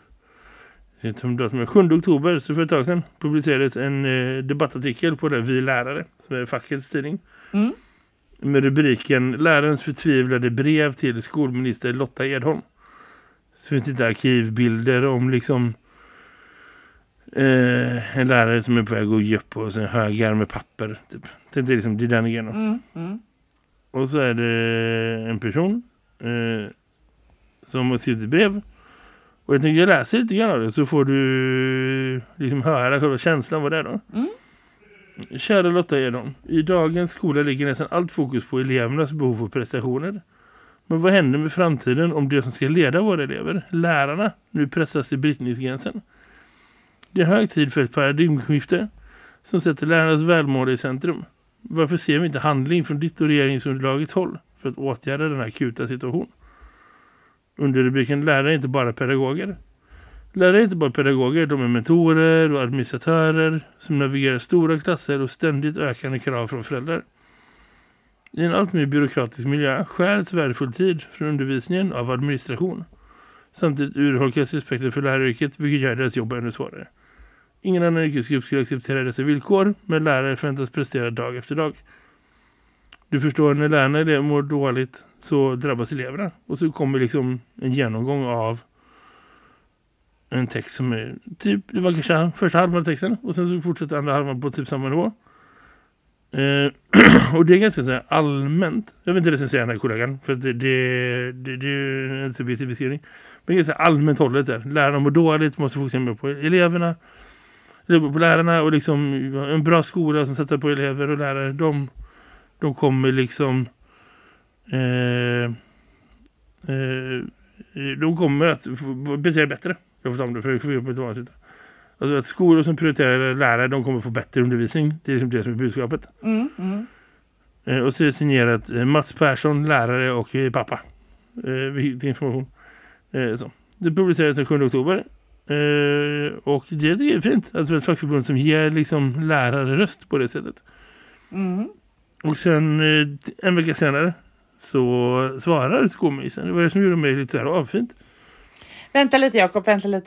7 oktober, så för ett tag sedan, publicerades en debattartikel på det Vi lärare, som är fackets tidning. Med rubriken Lärarens förtvivlade brev till skolminister Lotta Edholm. Så finns det lite arkivbilder om liksom en lärare som är på väg att ge upp och sen högar med papper. Typ. Det är liksom det är den igenom. Och så är det en person som har skrivit ett brev. Och jag tänkte jag läser lite grann av det så får du liksom höra själva känslan vad det är då. Kära Lotta Edholm, i dagens skola ligger nästan allt fokus på elevernas behov och prestationer. Men vad händer med framtiden om det som ska leda våra elever, lärarna, nu pressas till brytningsgränsen? Det är hög tid för ett paradigmskifte som sätter lärarnas välmående i centrum. Varför ser vi inte handling från ditt och regeringsunderlagets håll för att åtgärda den här akuta situation? Under rubriken Lärare är inte bara pedagoger. Lärare är inte bara pedagoger, de är mentorer och administratörer som navigerar stora klasser och ständigt ökande krav från föräldrar. I en allt mer byråkratisk miljö skärs värdefull tid från undervisningen av administration. Samtidigt urholkas respekten för läraryrket, vilket gör deras jobb ännu svårare. Ingen annan yrkesgrupp skulle acceptera dessa villkor, men lärare förväntas prestera dag efter dag. Du förstår, när lärarna mår dåligt så drabbas eleverna. Och så kommer liksom en genomgång av en text som är typ, det var kanske första halvan av texten och sen så fortsätter andra halvan på typ samma nivå. Och det är ganska så här allmänt. Jag vet inte recensera den här kollegan för att det är en subjektiv beskrivning. Men det är så här allmänt hållet där. Lärarna mår dåligt, måste fokusera mer på eleverna. Eller på lärarna och liksom en bra skola som sätter på elever och lärare. De kommer liksom de kommer att bete bättre. Jag får ta om det för att få på ett alltså att skolor som prioriterar lärare, de kommer få bättre undervisning. Det är liksom det som är budskapet. Och så är det signerat Mats Persson, lärare och pappa. Vilken information. Så. Det publiceras den 7 oktober. Och det tycker jag är fint. Alltså ett fackförbund som ger liksom lärare röst på det sättet. Och sen en vecka senare så svarar skolministern. Det var det som gjorde mig lite så här avfint. Vänta lite Jakob.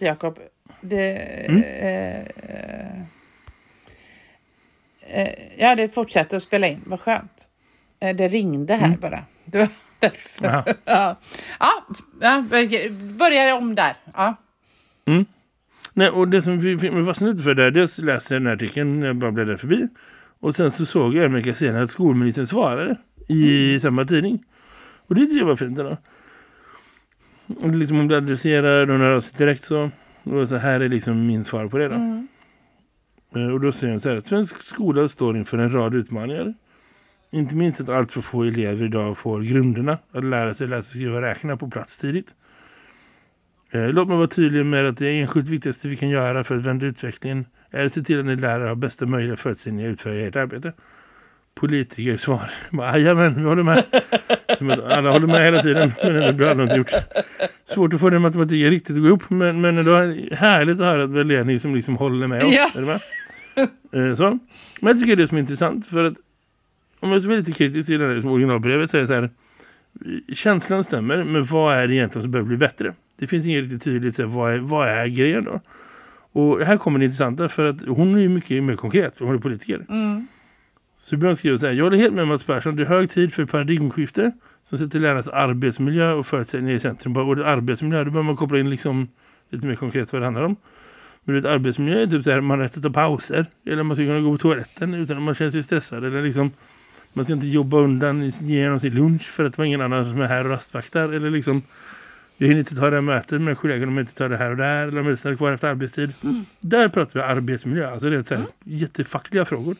Det fortsätter att spela in. Vad skönt. Det ringde här bara. Det var därför. Ja, börjar om där. Ja. Nej, och det som vi fastnade lite för där, dels läste jag den här artikeln när jag bara blev där förbi. Och sen så såg jag en vecka senare att skolministern svarade i samma tidning. Och det tycker jag var fint då. Och liksom om du adresserar och när det direkt så här är liksom min svar på det då. Och då säger hon så här att svensk skola står inför en rad utmaningar. Inte minst att allt för få elever idag får grunderna att lära sig läsa, skriva och räkna på plats tidigt. Låt mig vara tydlig med att det enskilt viktigaste vi kan göra för att vända utvecklingen är att se till att ni lärare har bästa möjliga förutsättningar att utföra ert arbete. Politiker svar. Jajamän, vi håller med. Alla håller med hela tiden, men det blir aldrig inte gjort. Svårt att få den matematiken riktigt att gå upp, men det är härligt att höra att väl är ni som liksom håller med oss. Ja. Är det med? Så. Men jag tycker det är som är intressant, för att om jag ska vara lite kritisk till det här originalbrevet så är det så här, känslan stämmer, men vad är det egentligen som behöver bli bättre? Det finns inget riktigt tydligt, så vad är grejen då? Och här kommer det intressanta, för att hon är ju mycket mer konkret, för hon är politiker. Så Björn skriver så här: jag håller helt med Mats Persson, det är hög tid för ett paradigmskifte som sätter lärarnas arbetsmiljö och förutsättningar i centrum. Bara ordet arbetsmiljö, då behöver man koppla in liksom lite mer konkret vad det handlar om. Men ett arbetsmiljö är typ så här, man har rätt att ta pauser, eller man ska kunna gå på toaletten utan att man känner sig stressad, eller liksom man ska inte jobba undan genom sin lunch för att det var ingen annan som är här och rastvaktar, eller liksom jag hinner inte ta det här mötet med kollegorna om jag inte tar det här och där, eller om jag stannar kvar efter arbetstid. Där pratar vi arbetsmiljö, alltså det är så här jättefackliga frågor.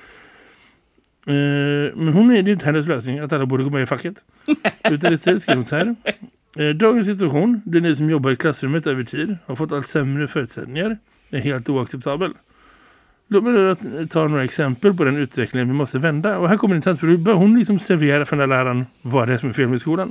Men hon är det inte hennes lösning att alla borde gå med i facket. Utan istället skriver hon så här: dagens situation, där ni som jobbar i klassrummet över tid har fått allt sämre förutsättningar, är helt oacceptabel. Låt mig ta några exempel på den utvecklingen vi måste vända. Och här kommer det intressant, för då hon liksom servera för den här läraren vad det är som är fel med skolan.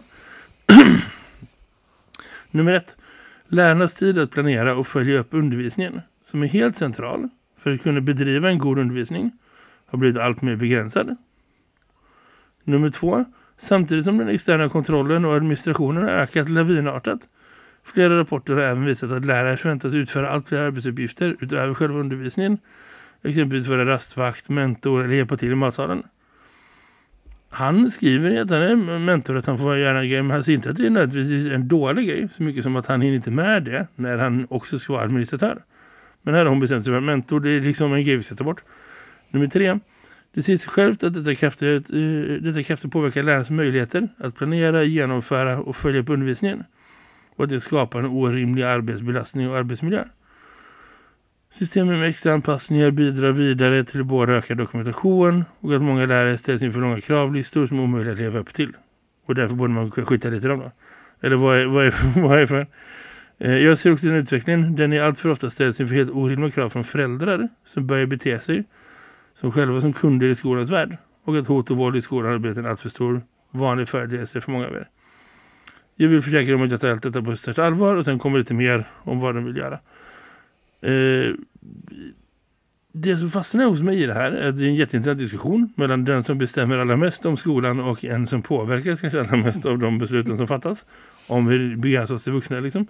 Nummer 1. Lärarnas tid att planera och följa upp undervisningen, som är helt central för att kunna bedriva en god undervisning, har blivit allt mer begränsad. Nummer 2. Samtidigt som den externa kontrollen och administrationen har ökat lavinartat. Flera rapporter har även visat att lärare förväntas utföra allt fler arbetsuppgifter utöver själva undervisningen. Exempelvis vara rastvakt, mentor eller hjälpa till i matsalen. Han skriver i att han är mentor, att han får göra en grej, men han säger inte att det är nödvändigtvis en dålig grej, så mycket som att han hinner inte med det när han också ska vara administratör. Men här har hon bestämt sig för mentor, det är liksom en grej vi sätter bort. Nummer 3. Det säger sig självt att detta kraftigt påverkar lärarens möjligheter att planera, genomföra och följa upp undervisningen. Och att det skapar en orimlig arbetsbelastning och arbetsmiljö. Systemet med extra anpassningar bidrar vidare till både ökad dokumentation och att många lärare ställs inför långa kravlistor som är omöjliga att leva upp till. Och därför borde man skjuta lite dem då. Eller vad är för? Jag ser också den utvecklingen. Den är allt för ofta ställs inför helt orimliga krav från föräldrar som börjar bete sig som själva som kunder i skolans värld. Och att hot och våld i skolan har blivit en allt för stor vanlig företeelse för många av er. Jag vill försäkra om att jag tar allt detta på största allvar, och sen kommer lite mer om vad de vill göra. det som fastnar hos mig i det här är att det är en jätteintressant diskussion mellan den som bestämmer allra mest om skolan och en som påverkas kanske allra mest av de besluten som fattas. Om vi begränsar oss till vuxna liksom.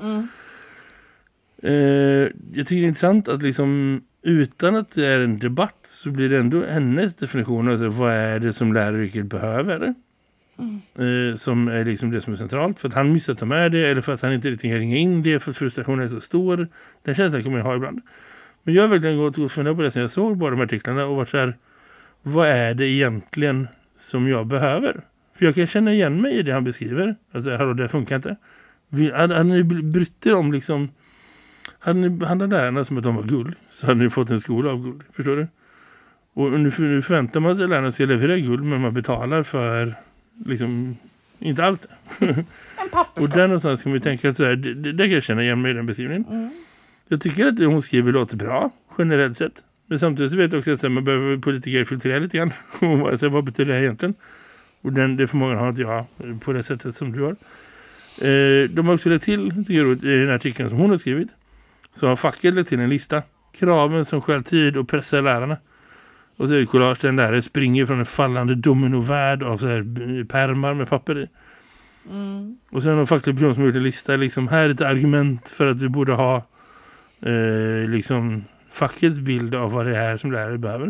Jag tycker det är intressant att liksom utan att det är en debatt så blir det ändå hennes definition av vad är det som läraryrket behöver. Som är liksom det som är centralt. För att han missar att ta med det eller för att han inte riktigt kan ringa in det för att frustrationen är så stor. Den känslan kan man ha ibland. Men jag har verkligen gått och funderat på det sen jag såg bara de här artiklarna och varit så här, vad är det egentligen som jag behöver? För jag kan känna igen mig i det han beskriver. Alltså, hallå, det funkar inte. Hade ni brytt er om liksom, hade ni behandlat lärarna som att de var guld så hade ni fått en skola av guld, förstår du? Och nu förväntar man sig att lärarna ska leverera guld men man betalar för liksom, inte alls det. Och där någonstans kan vi tänka att så här, det kan jag känna igen mig i den beskrivningen. Jag tycker att det hon skriver låter bra, generellt sett. Men samtidigt så vet jag också att man behöver politiker filtrera lite grann. Och vad betyder det egentligen? Och det förmågan har inte jag på det sättet som du har. De har också lagt till i den här artikeln som hon har skrivit. Så har facket lagt till en lista. Kraven som stjäl tid och pressar lärarna. Och så är det collage där en lärare springer från en fallande dominovärld av så här pärmar med papper i. Och sen har en facklig person som har gjort en lista. Liksom, här är ett argument för att vi borde ha liksom fackets bild av vad det är som lärare behöver.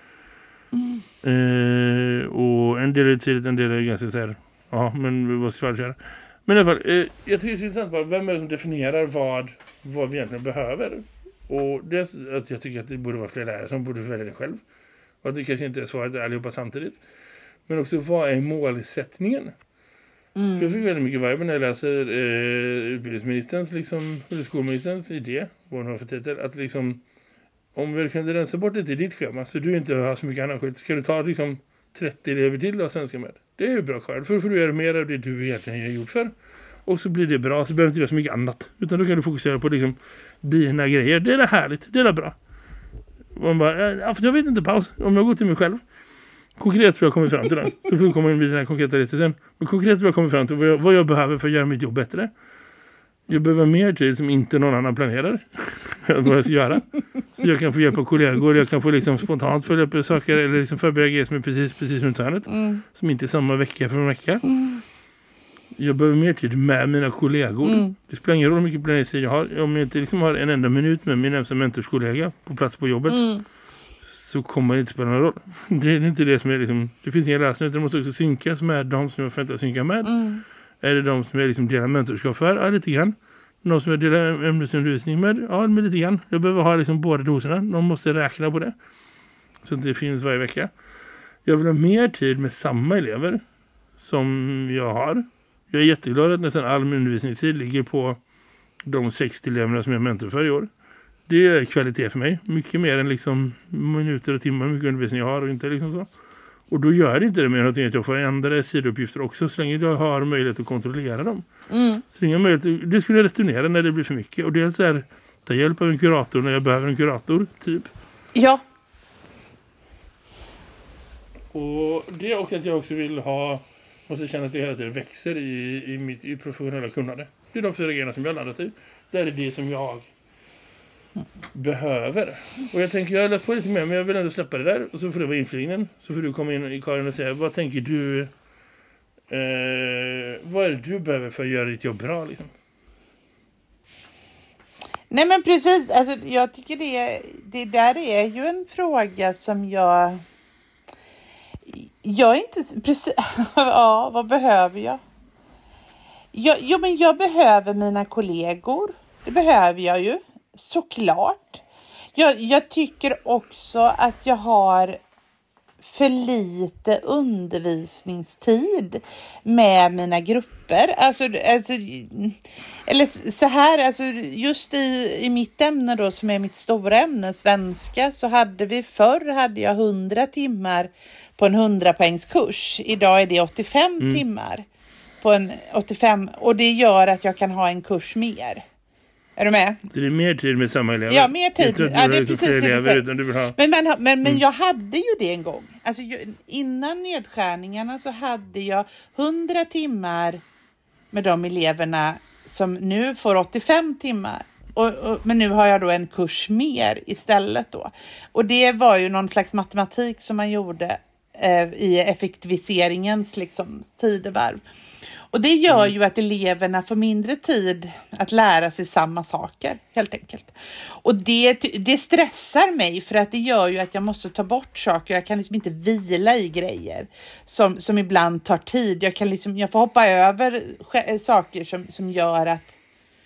Och en del är tydligt, en del är ganska så här, ja, men vad ska vi göra? Men i alla fall, jag tycker det är intressant bara, vem är det som definierar vad vi egentligen behöver? Och det är att jag tycker att det borde vara fler lärare som borde välja det själv. Och att det kanske inte är svaret allihopa samtidigt. Men också, vad är målsättningen? För jag fick väldigt mycket vibe när jag läser utbildningsministerns liksom, eller skolministerns idé, vad hon har för titel, att liksom, om vi kunde rensa bort det i ditt schema så du inte har så mycket annat skit, ska du ta liksom 30 elever till och svenska med. Det är ju bra själv, för du göra mer av det du egentligen har gjort för. Och så blir det bra, så behöver du inte göra så mycket annat. Utan då kan du fokusera på liksom dina grejer. Det är härligt, det är bra. Och man bara, jag vet inte paus, om jag går till mig själv. Konkret för jag kommer fram till det. Så får du komma in vid den här konkreta listan sen. Men konkret för jag kommer fram till vad jag behöver för att göra mitt jobb bättre. Jag behöver mer tid som inte någon annan planerar. Vad jag ska göra. Så jag kan få hjälp av kollegor. Jag kan få liksom spontant följa upp saker. Eller liksom förbereda grejer som är precis runt hörnet. Som inte är samma vecka för en vecka. Jag behöver mer tid med mina kollegor. Det spelar ingen roll hur mycket planeringstid jag har. Om jag inte liksom har en enda minut med min närmsta mentorskollega på plats på jobbet. Så kommer det inte spela någon roll. Det är inte det som är liksom, det finns inga lösningar. Det måste också synkas med de som jag förväntar synka med. Är det de som är liksom delar mentorskap för? Ja, lite grann. De som jag delar ämnesundervisning med? Ja, men lite grann. Jag behöver ha liksom båda doserna. De måste räkna på det. Så att det finns varje vecka. Jag vill ha mer tid med samma elever som jag har. Jag är jätteglad att nästan all min undervisningstid ligger på de 60 eleverna som jag mentor för i år. Det är kvalitet för mig. Mycket mer än liksom minuter och timmar mycket undervisning jag har och inte liksom så. Och då gör det inte det med någonting att jag får ändra sidouppgifter också så länge jag har möjlighet att kontrollera dem. Så länge möjlighet, det skulle jag returnera när det blir för mycket. Och det är så här, ta hjälp av en kurator när jag behöver en kurator, typ. Ja. Och det är också att jag också vill ha, måste känna att det hela tiden växer i mitt professionella kunnande. Det är de 4 grejerna som jag landat i. Det är det som jag behöver. Och jag tänker, jag har läst på lite mer, men jag vill ändå släppa det där. Och så får det vara inflygningen. Så får du komma in i Karin och säga, vad tänker du, vad är det du behöver för att göra ditt jobb bra liksom? Nej men precis, alltså jag tycker det där är ju en fråga som jag är inte precis, ja, vad behöver jag? Men jag behöver mina kollegor. Det behöver jag ju. Såklart. Jag tycker också att jag har för lite undervisningstid med mina grupper. Eller så här, alltså just i mitt ämne då som är mitt stora ämne, svenska, så hade jag 100 timmar på en 100-poängskurs. Idag är det 85 timmar på en 85, och det gör att jag kan ha en kurs mer. Är du med? Så det är mer tid med samma elever? Ja, mer tid. Ja, det är precis det elever, utan du vill ha... Men jag hade ju det en gång. Alltså, innan nedskärningarna så hade jag 100 timmar med de eleverna som nu får 85 timmar. Men nu har jag då en kurs mer istället då. Och det var ju någon slags matematik som man gjorde i effektiviseringens liksom tidevarv. Och det gör ju att eleverna får mindre tid att lära sig samma saker, helt enkelt. Och det stressar mig, för att det gör ju att jag måste ta bort saker. Jag kan liksom inte vila i grejer som ibland tar tid. Jag får hoppa över saker som gör att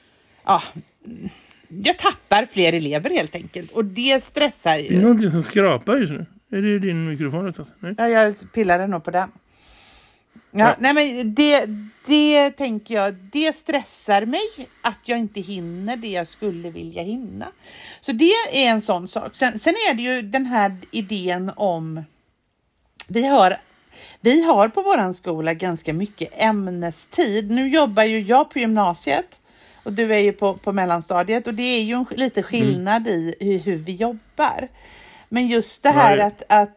jag tappar fler elever, helt enkelt. Och det stressar ju. Det är någonting som skrapar just nu. Är det din mikrofon? Nej? Ja, jag pillade nog på den. Ja. Nej, men det tänker jag, det stressar mig att jag inte hinner det jag skulle vilja hinna. Så det är en sån sak. Sen är det ju den här idén om, vi har på våran skola ganska mycket ämnestid. Nu jobbar ju jag på gymnasiet och du är ju på mellanstadiet, och det är ju lite skillnad i hur vi jobbar. Men just det här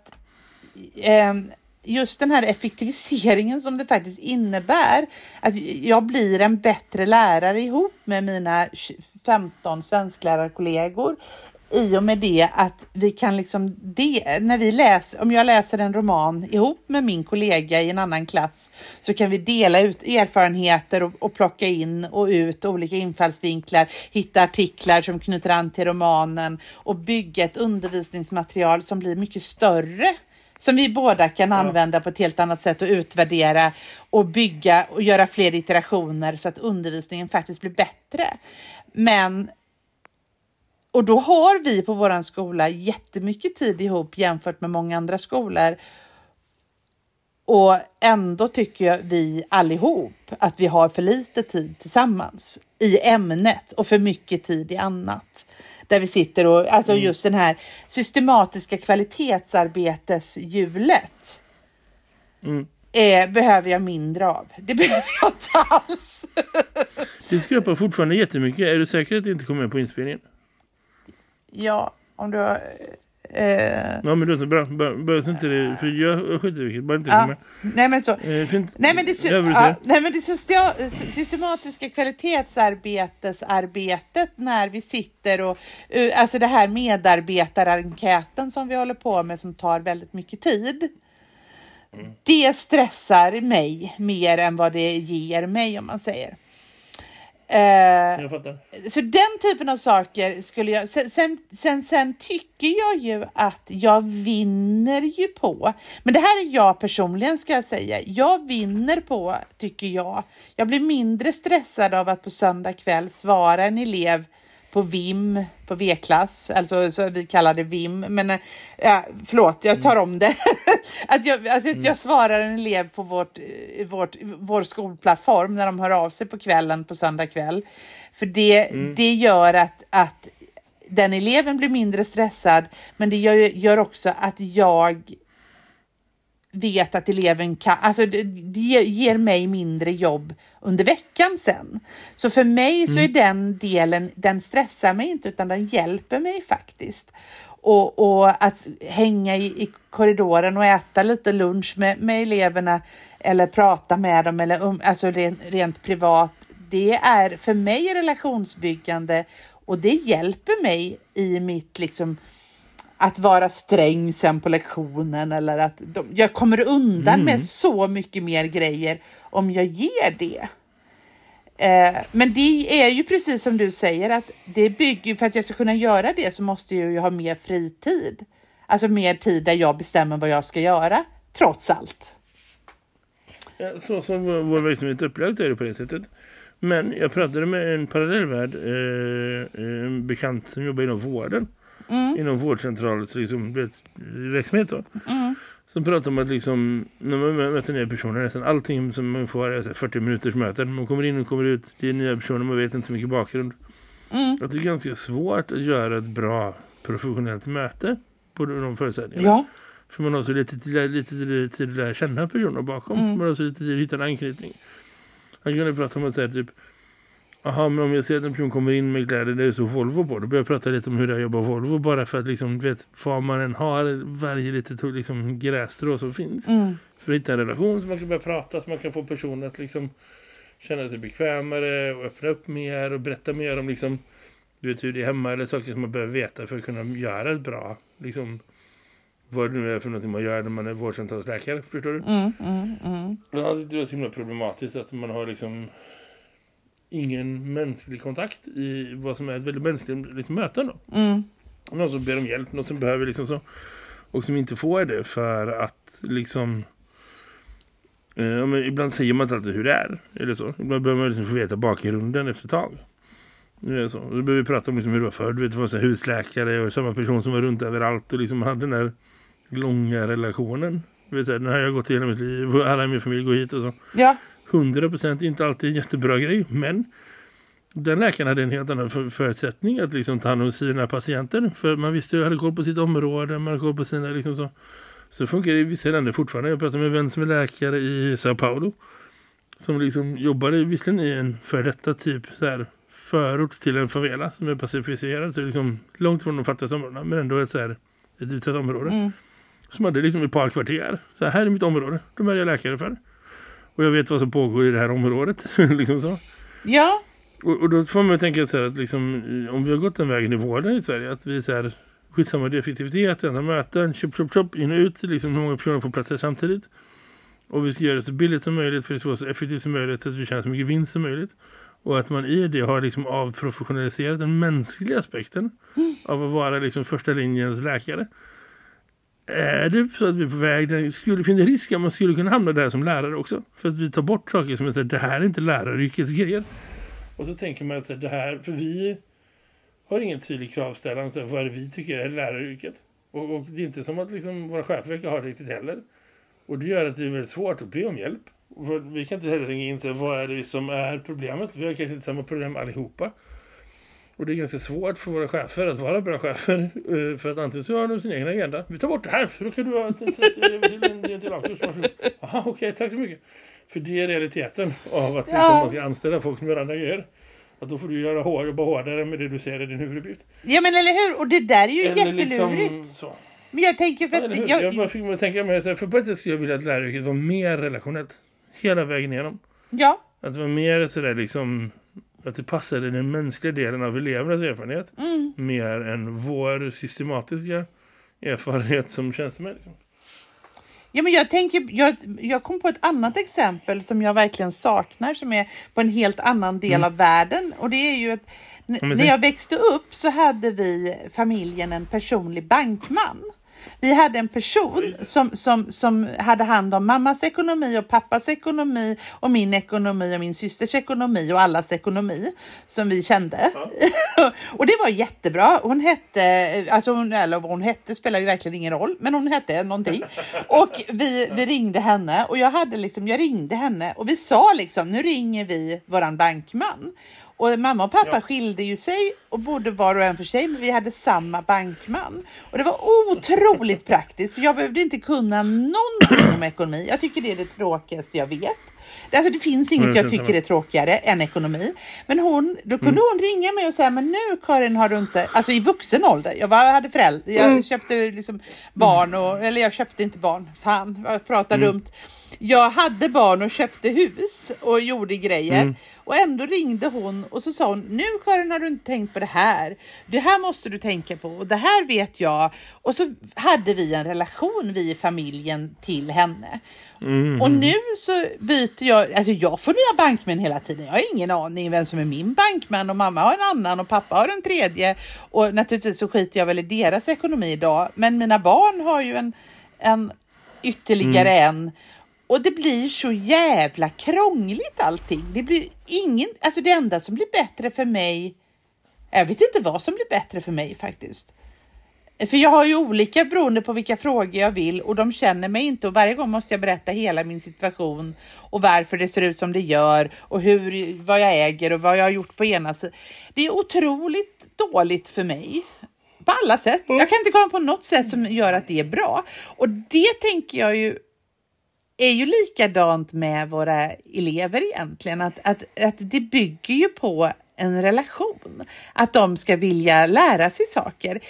just den här effektiviseringen som det faktiskt innebär, att jag blir en bättre lärare ihop med mina 15 svensklärarkollegor, i och med det att vi kan liksom om jag läser en roman ihop med min kollega i en annan klass, så kan vi dela ut erfarenheter och plocka in och ut olika infallsvinklar, hitta artiklar som knyter an till romanen och bygga ett undervisningsmaterial som blir mycket större, som vi båda kan använda på ett helt annat sätt och utvärdera och bygga och göra fler iterationer så att undervisningen faktiskt blir bättre. Och då har vi på våran skola jättemycket tid ihop jämfört med många andra skolor. Och ändå tycker vi allihop att vi har för lite tid tillsammans i ämnet och för mycket tid i annat. Där vi sitter och, alltså just den här systematiska kvalitetsarbeteshjulet behöver jag mindre av. Det behöver jag inte alls. Det skrapar fortfarande jättemycket. Är du säker att det inte kommer med på inspelningen? Ja, om du har... Ja, men det är så bra. Bara inte det, för jag skiter i vilket. Bara inte med. Nej, men så... nej, men det systematiska kvalitetsarbetesarbetet när vi sitter och... Alltså det här medarbetarenkäten som vi håller på med, som tar väldigt mycket tid. Det stressar mig mer än vad det ger mig, om man säger. Jag fattar. Så den typen av saker skulle jag... Sen tycker jag ju att jag vinner ju på... Men det här är jag personligen, ska jag säga. Jag vinner på, tycker jag. Jag blir mindre stressad av att på söndag kväll svara en elev på VIM, på V-klass, alltså så vi kallar det VIM, men förlåt, jag tar om det. Jag svarar en elev på vår skolplattform när de hör av sig på kvällen, på söndag kväll. För det gör att den eleven blir mindre stressad, men det gör också att jag vet att eleven kan, alltså det ger mig mindre jobb under veckan sen. Så för mig så är den delen, den stressar mig inte, utan den hjälper mig faktiskt. Och att hänga i korridoren och äta lite lunch med eleverna, eller prata med dem, eller alltså rent privat, det är för mig relationsbyggande, och det hjälper mig i mitt liksom att vara sträng sen på lektionen, eller att jag kommer undan med så mycket mer grejer om jag ger det. Men det är ju precis som du säger, att det bygger, för att jag ska kunna göra det så måste jag ju ha mer fritid. Alltså mer tid där jag bestämmer vad jag ska göra, trots allt. Så som vår verksamhet upplagd är det på det sättet. Men jag pratade med en parallellvärld, en bekant som jobbar inom vården. Inom vårdcentralens liksom, verksamhet då. Som pratar om att liksom, när man möter nya personer, nästan allting som man får är 40 minuters möten. Man kommer in och kommer ut, det är nya personer, man vet inte så mycket bakgrund. Att det är ganska svårt att göra ett bra professionellt möte på de förutsättningarna. Ja. För man har så lite tid att lära känna personer bakom. Man har så lite tid att hitta en anknytning. Han kunde prata om att säga typ, aha, men om jag ser att en person kommer in med kläder där det är så Volvo på, då börjar jag prata lite om hur jag jobbar Volvo, bara för att liksom, vet, vad man än har, varje litet liksom, grässtrå som finns. För att hitta en relation så man kan börja prata, så man kan få personer att liksom känna sig bekvämare och öppna upp mer och berätta mer om liksom du vet hur det är hemma eller saker som man behöver veta för att kunna göra ett bra, liksom, vad det nu är för någonting man gör när man är vårdcentralsläkare, förstår du? Ja, det är så himla problematiskt att man har liksom ingen mänsklig kontakt i vad som är ett väldigt mänskligt liksom, möte då. Någon som ber om hjälp, någon som behöver liksom så, och som inte får det för att liksom ibland säger man inte alltid hur det är eller så. Ibland behöver man liksom få veta bakgrunden efter ett tag. Det är så. Och då behöver vi prata om liksom hur det var förr. Du vet, det var så här husläkare och samma person som var runt överallt och liksom hade den där långa relationen. Du vet, den här har jag gått igenom mitt liv och alla i min familj går hit och så. Ja. 100% inte alltid en jättebra grej, men den läkaren hade en helt annan förutsättning att liksom ta hand om sina patienter. För man visste ju, hade koll på sitt område, man hade koll på sina liksom så. Så det funkar i vissa länder fortfarande. Jag pratade med en vän som är läkare i Sao Paulo. Som liksom jobbade visserligen i en för detta typ så här förort till en favela som är pacificerad. Så liksom långt från de fattigaste områdena, men ändå ett utsatt område. Som hade liksom ett par kvarter. Så här är mitt område, de är jag läkare för. Och jag vet vad som pågår i det här området. liksom så. Ja. Och då får man tänka så här att liksom, om vi har gått den vägen i vården i Sverige, att vi så här skitsamma effektivitet, enda möten, chop, in och ut, liksom hur många personer får platser samtidigt. Och vi ska göra det så billigt som möjligt för det ska vara så effektivt som möjligt så att vi tjänar så mycket vinst som möjligt. Och att man i det har liksom avprofessionaliserat den mänskliga aspekten av att vara liksom första linjens läkare. Är det så att vi är på väg, det skulle finnas risk att man skulle kunna hamna där som lärare också. För att vi tar bort saker som är det här är inte läraryrkets grejer. Och så tänker man att det här, för vi har ingen tydlig kravställande för vad vi tycker är läraryrket. Och det är inte som att liksom våra chefer har det riktigt heller. Och det gör att det är väldigt svårt att be om hjälp. För vi kan inte heller ringa in till vad är det som är problemet. Vi har kanske inte samma problem allihopa. Och det är ganska svårt för våra chefer att vara bra chefer. För att antingen så har de sin egen agenda. Vi tar bort det här, för då kan du ha en till avkurs. Jaha, okej, tack så mycket. För det är realiteten av att liksom, man ska anställa folk med andra grejer. Att då får du jobba hårdare med det du ser i din huvuduppgift. Ja, men eller hur? Och det där är ju eller jättelurigt. Liksom, så. Men jag tänker för att... Jag fick mig att tänka mig, för på ett sätt skulle jag vilja att läraryrket var mer relationellt. Hela vägen igenom. Ja. Att det var mer sådär liksom... Att det passade den mänskliga delen av elevernas erfarenhet. Mer än vår systematiska erfarenhet som tjänstemän. Liksom. Ja, men jag kom på ett annat exempel som jag verkligen saknar, som är på en helt annan del av världen. Och det är ju att när jag växte upp så hade vi familjen en personlig bankman. Vi hade en person som hade hand om mammas ekonomi och pappas ekonomi och min ekonomi och min systers ekonomi och allas ekonomi som vi kände. Ja. Och det var jättebra. Hon hette, eller vad hon hette spelar ju verkligen ingen roll, men hon hette någonting. Och vi ringde henne och jag ringde henne och vi sa liksom, nu ringer vi våran bankman. Och mamma och pappa skilde ju sig och bodde var och en för sig, men vi hade samma bankman. Och det var otroligt praktiskt, för jag behövde inte kunna någonting om ekonomi. Jag tycker det är det tråkigaste jag vet. Alltså det finns inget jag tycker är tråkigare än ekonomi. Men då kunde hon ringa mig och säga, men nu Karin har du inte, alltså i vuxen ålder, hade föräldrar, jag köpte liksom barn, eller jag köpte inte barn, fan, jag pratar dumt. Jag hade barn och köpte hus och gjorde grejer. Och ändå ringde hon och så sa hon, nu Karin har du inte tänkt på det här. Det här måste du tänka på och det här vet jag. Och så hade vi en relation, vi i familjen, till henne. Och nu så byter jag får nya bankmän hela tiden. Jag har ingen aning vem som är min bankman och mamma har en annan och pappa har en tredje. Och naturligtvis så skiter jag väl i deras ekonomi idag. Men mina barn har ju en ytterligare en. Och det blir så jävla krångligt allting. Det blir det enda som blir bättre för mig. Jag vet inte vad som blir bättre för mig faktiskt. För jag har ju olika beroende på vilka frågor jag vill. Och de känner mig inte. Och varje gång måste jag berätta hela min situation. Och varför det ser ut som det gör. Och vad jag äger och vad jag har gjort på ena sidan. Det är otroligt dåligt för mig. På alla sätt. Jag kan inte komma på något sätt som gör att det är bra. Och det tänker jag ju är ju likadant med våra elever egentligen. Att det bygger ju på en relation. Att de ska vilja lära sig saker.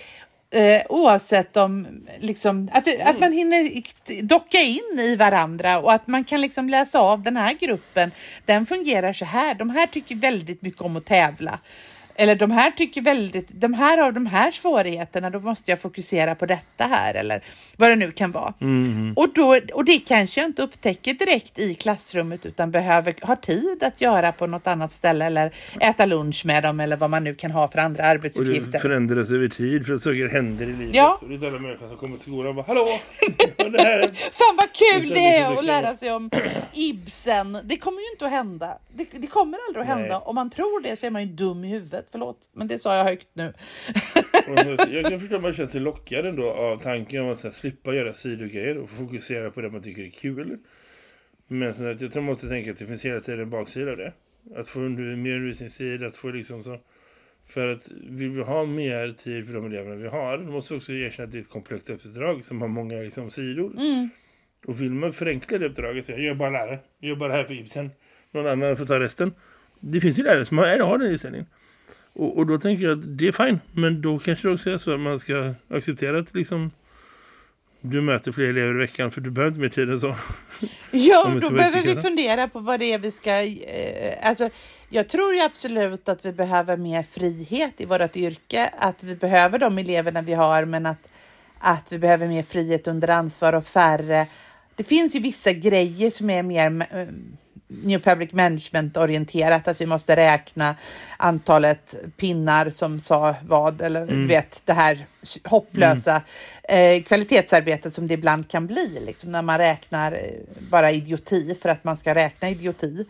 Oavsett om liksom, att man hinner docka in i varandra. Och att man kan liksom läsa av den här gruppen. Den fungerar så här. De här tycker väldigt mycket om att tävla. Eller de här tycker de här har de här svårigheterna, då måste jag fokusera på detta här, eller vad det nu kan vara. Och det kanske jag inte upptäcker direkt i klassrummet, utan ha tid att göra på något annat ställe, eller äta lunch med dem, eller vad man nu kan ha för andra arbetsuppgifter. Och det förändras över tid för att saker händer i livet. Ja. Och det är alla människor som kommer till skolan och bara, hallå! Det här Fan vad kul det är att lära sig om Ibsen. Det kommer ju inte att hända. Det kommer aldrig att hända. Om man tror det så är man ju dum i huvudet. Förlåt, men det sa jag högt nu. Jag kan förstå att man känner sig lockad ändå av tanken om att slippa göra sidogrejer och fokusera på det man tycker är kul. Men sen att jag tror man måste tänka att det finns hela tiden en baksida av det. Att få mer undervisningstid, att få liksom så. För att vill vi ha mer tid för de eleverna vi har, då måste vi också erkänna att det är ett komplext uppdrag som har många liksom sidor. Och vill man förenkla det uppdraget, så jag gör bara lärare. Jag gör bara här för Ibsen. Någon annan får ta resten. Det finns ju lärare som har den inställningen. Och då tänker jag att det är fine. Men då kanske det också är så att man ska acceptera att liksom du möter fler elever i veckan, för du behöver inte mer tid än så. Ja, då behöver vi fundera på vad det är vi ska... Alltså, jag tror ju absolut att vi behöver mer frihet i vårt yrke. Att vi behöver de eleverna vi har, men att vi behöver mer frihet under ansvar och färre. Det finns ju vissa grejer som är mer New Public Management-orienterat. Att vi måste räkna antalet pinnar som sa vad. Eller du vet, det här hopplösa kvalitetsarbete som det ibland kan bli. Liksom, när man räknar bara idioti för att man ska räkna idioti.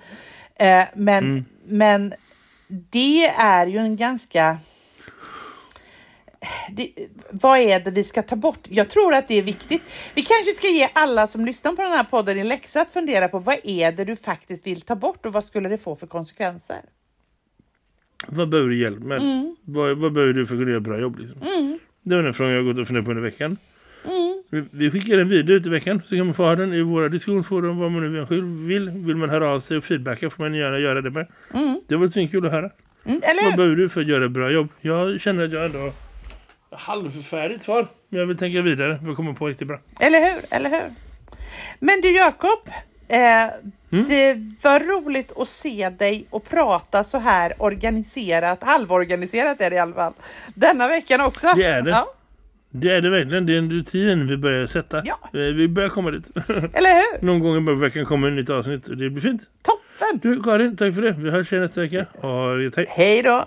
Men det är ju en ganska... vad är det vi ska ta bort? Jag tror att det är viktigt. Vi kanske ska ge alla som lyssnar på den här podden en läxa att fundera på vad är det du faktiskt vill ta bort och vad skulle det få för konsekvenser? Vad behöver du hjälp med? Vad behöver du för att göra bra jobb? Liksom? Det var en fråga jag har gått och funderat på under veckan. Vi skickar en video ut i veckan, så kan man få ha den i våra diskussionsforum, vad man nu vill. Vill man höra av sig och feedbacka får man gärna göra det med. Det var lite kul att höra. Vad behöver du för att göra ett bra jobb? Jag känner att jag ändå halvfärdigt svar, men jag vill tänka vidare för att komma på riktigt bra. Eller hur? Men du Jakob, det var roligt att se dig och prata så här organiserat, halvorganiserat är det i alla fall. Denna veckan också. Det är det. Ja. Det är det verkligen. Det är en rutin vi börjar sätta. Ja. Vi börjar komma dit. Eller hur? Någon gång i veckan kommer ett nytt avsnitt och det blir fint. Toppen! Du Karin, tack för det. Vi hörs nästa vecka. Hej då!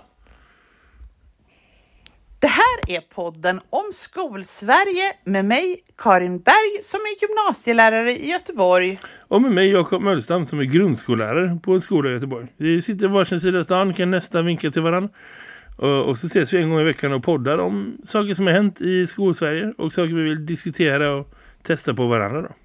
Det här är podden om Skolsverige med mig, Karin Berg, som är gymnasielärare i Göteborg. Och med mig, Jakob Möllstam, som är grundskollärare på en skola i Göteborg. Vi sitter varsin sida stan, kan nästan vinka till varandra. Och så ses vi en gång i veckan och poddar om saker som har hänt i Skolsverige och saker vi vill diskutera och testa på varandra då.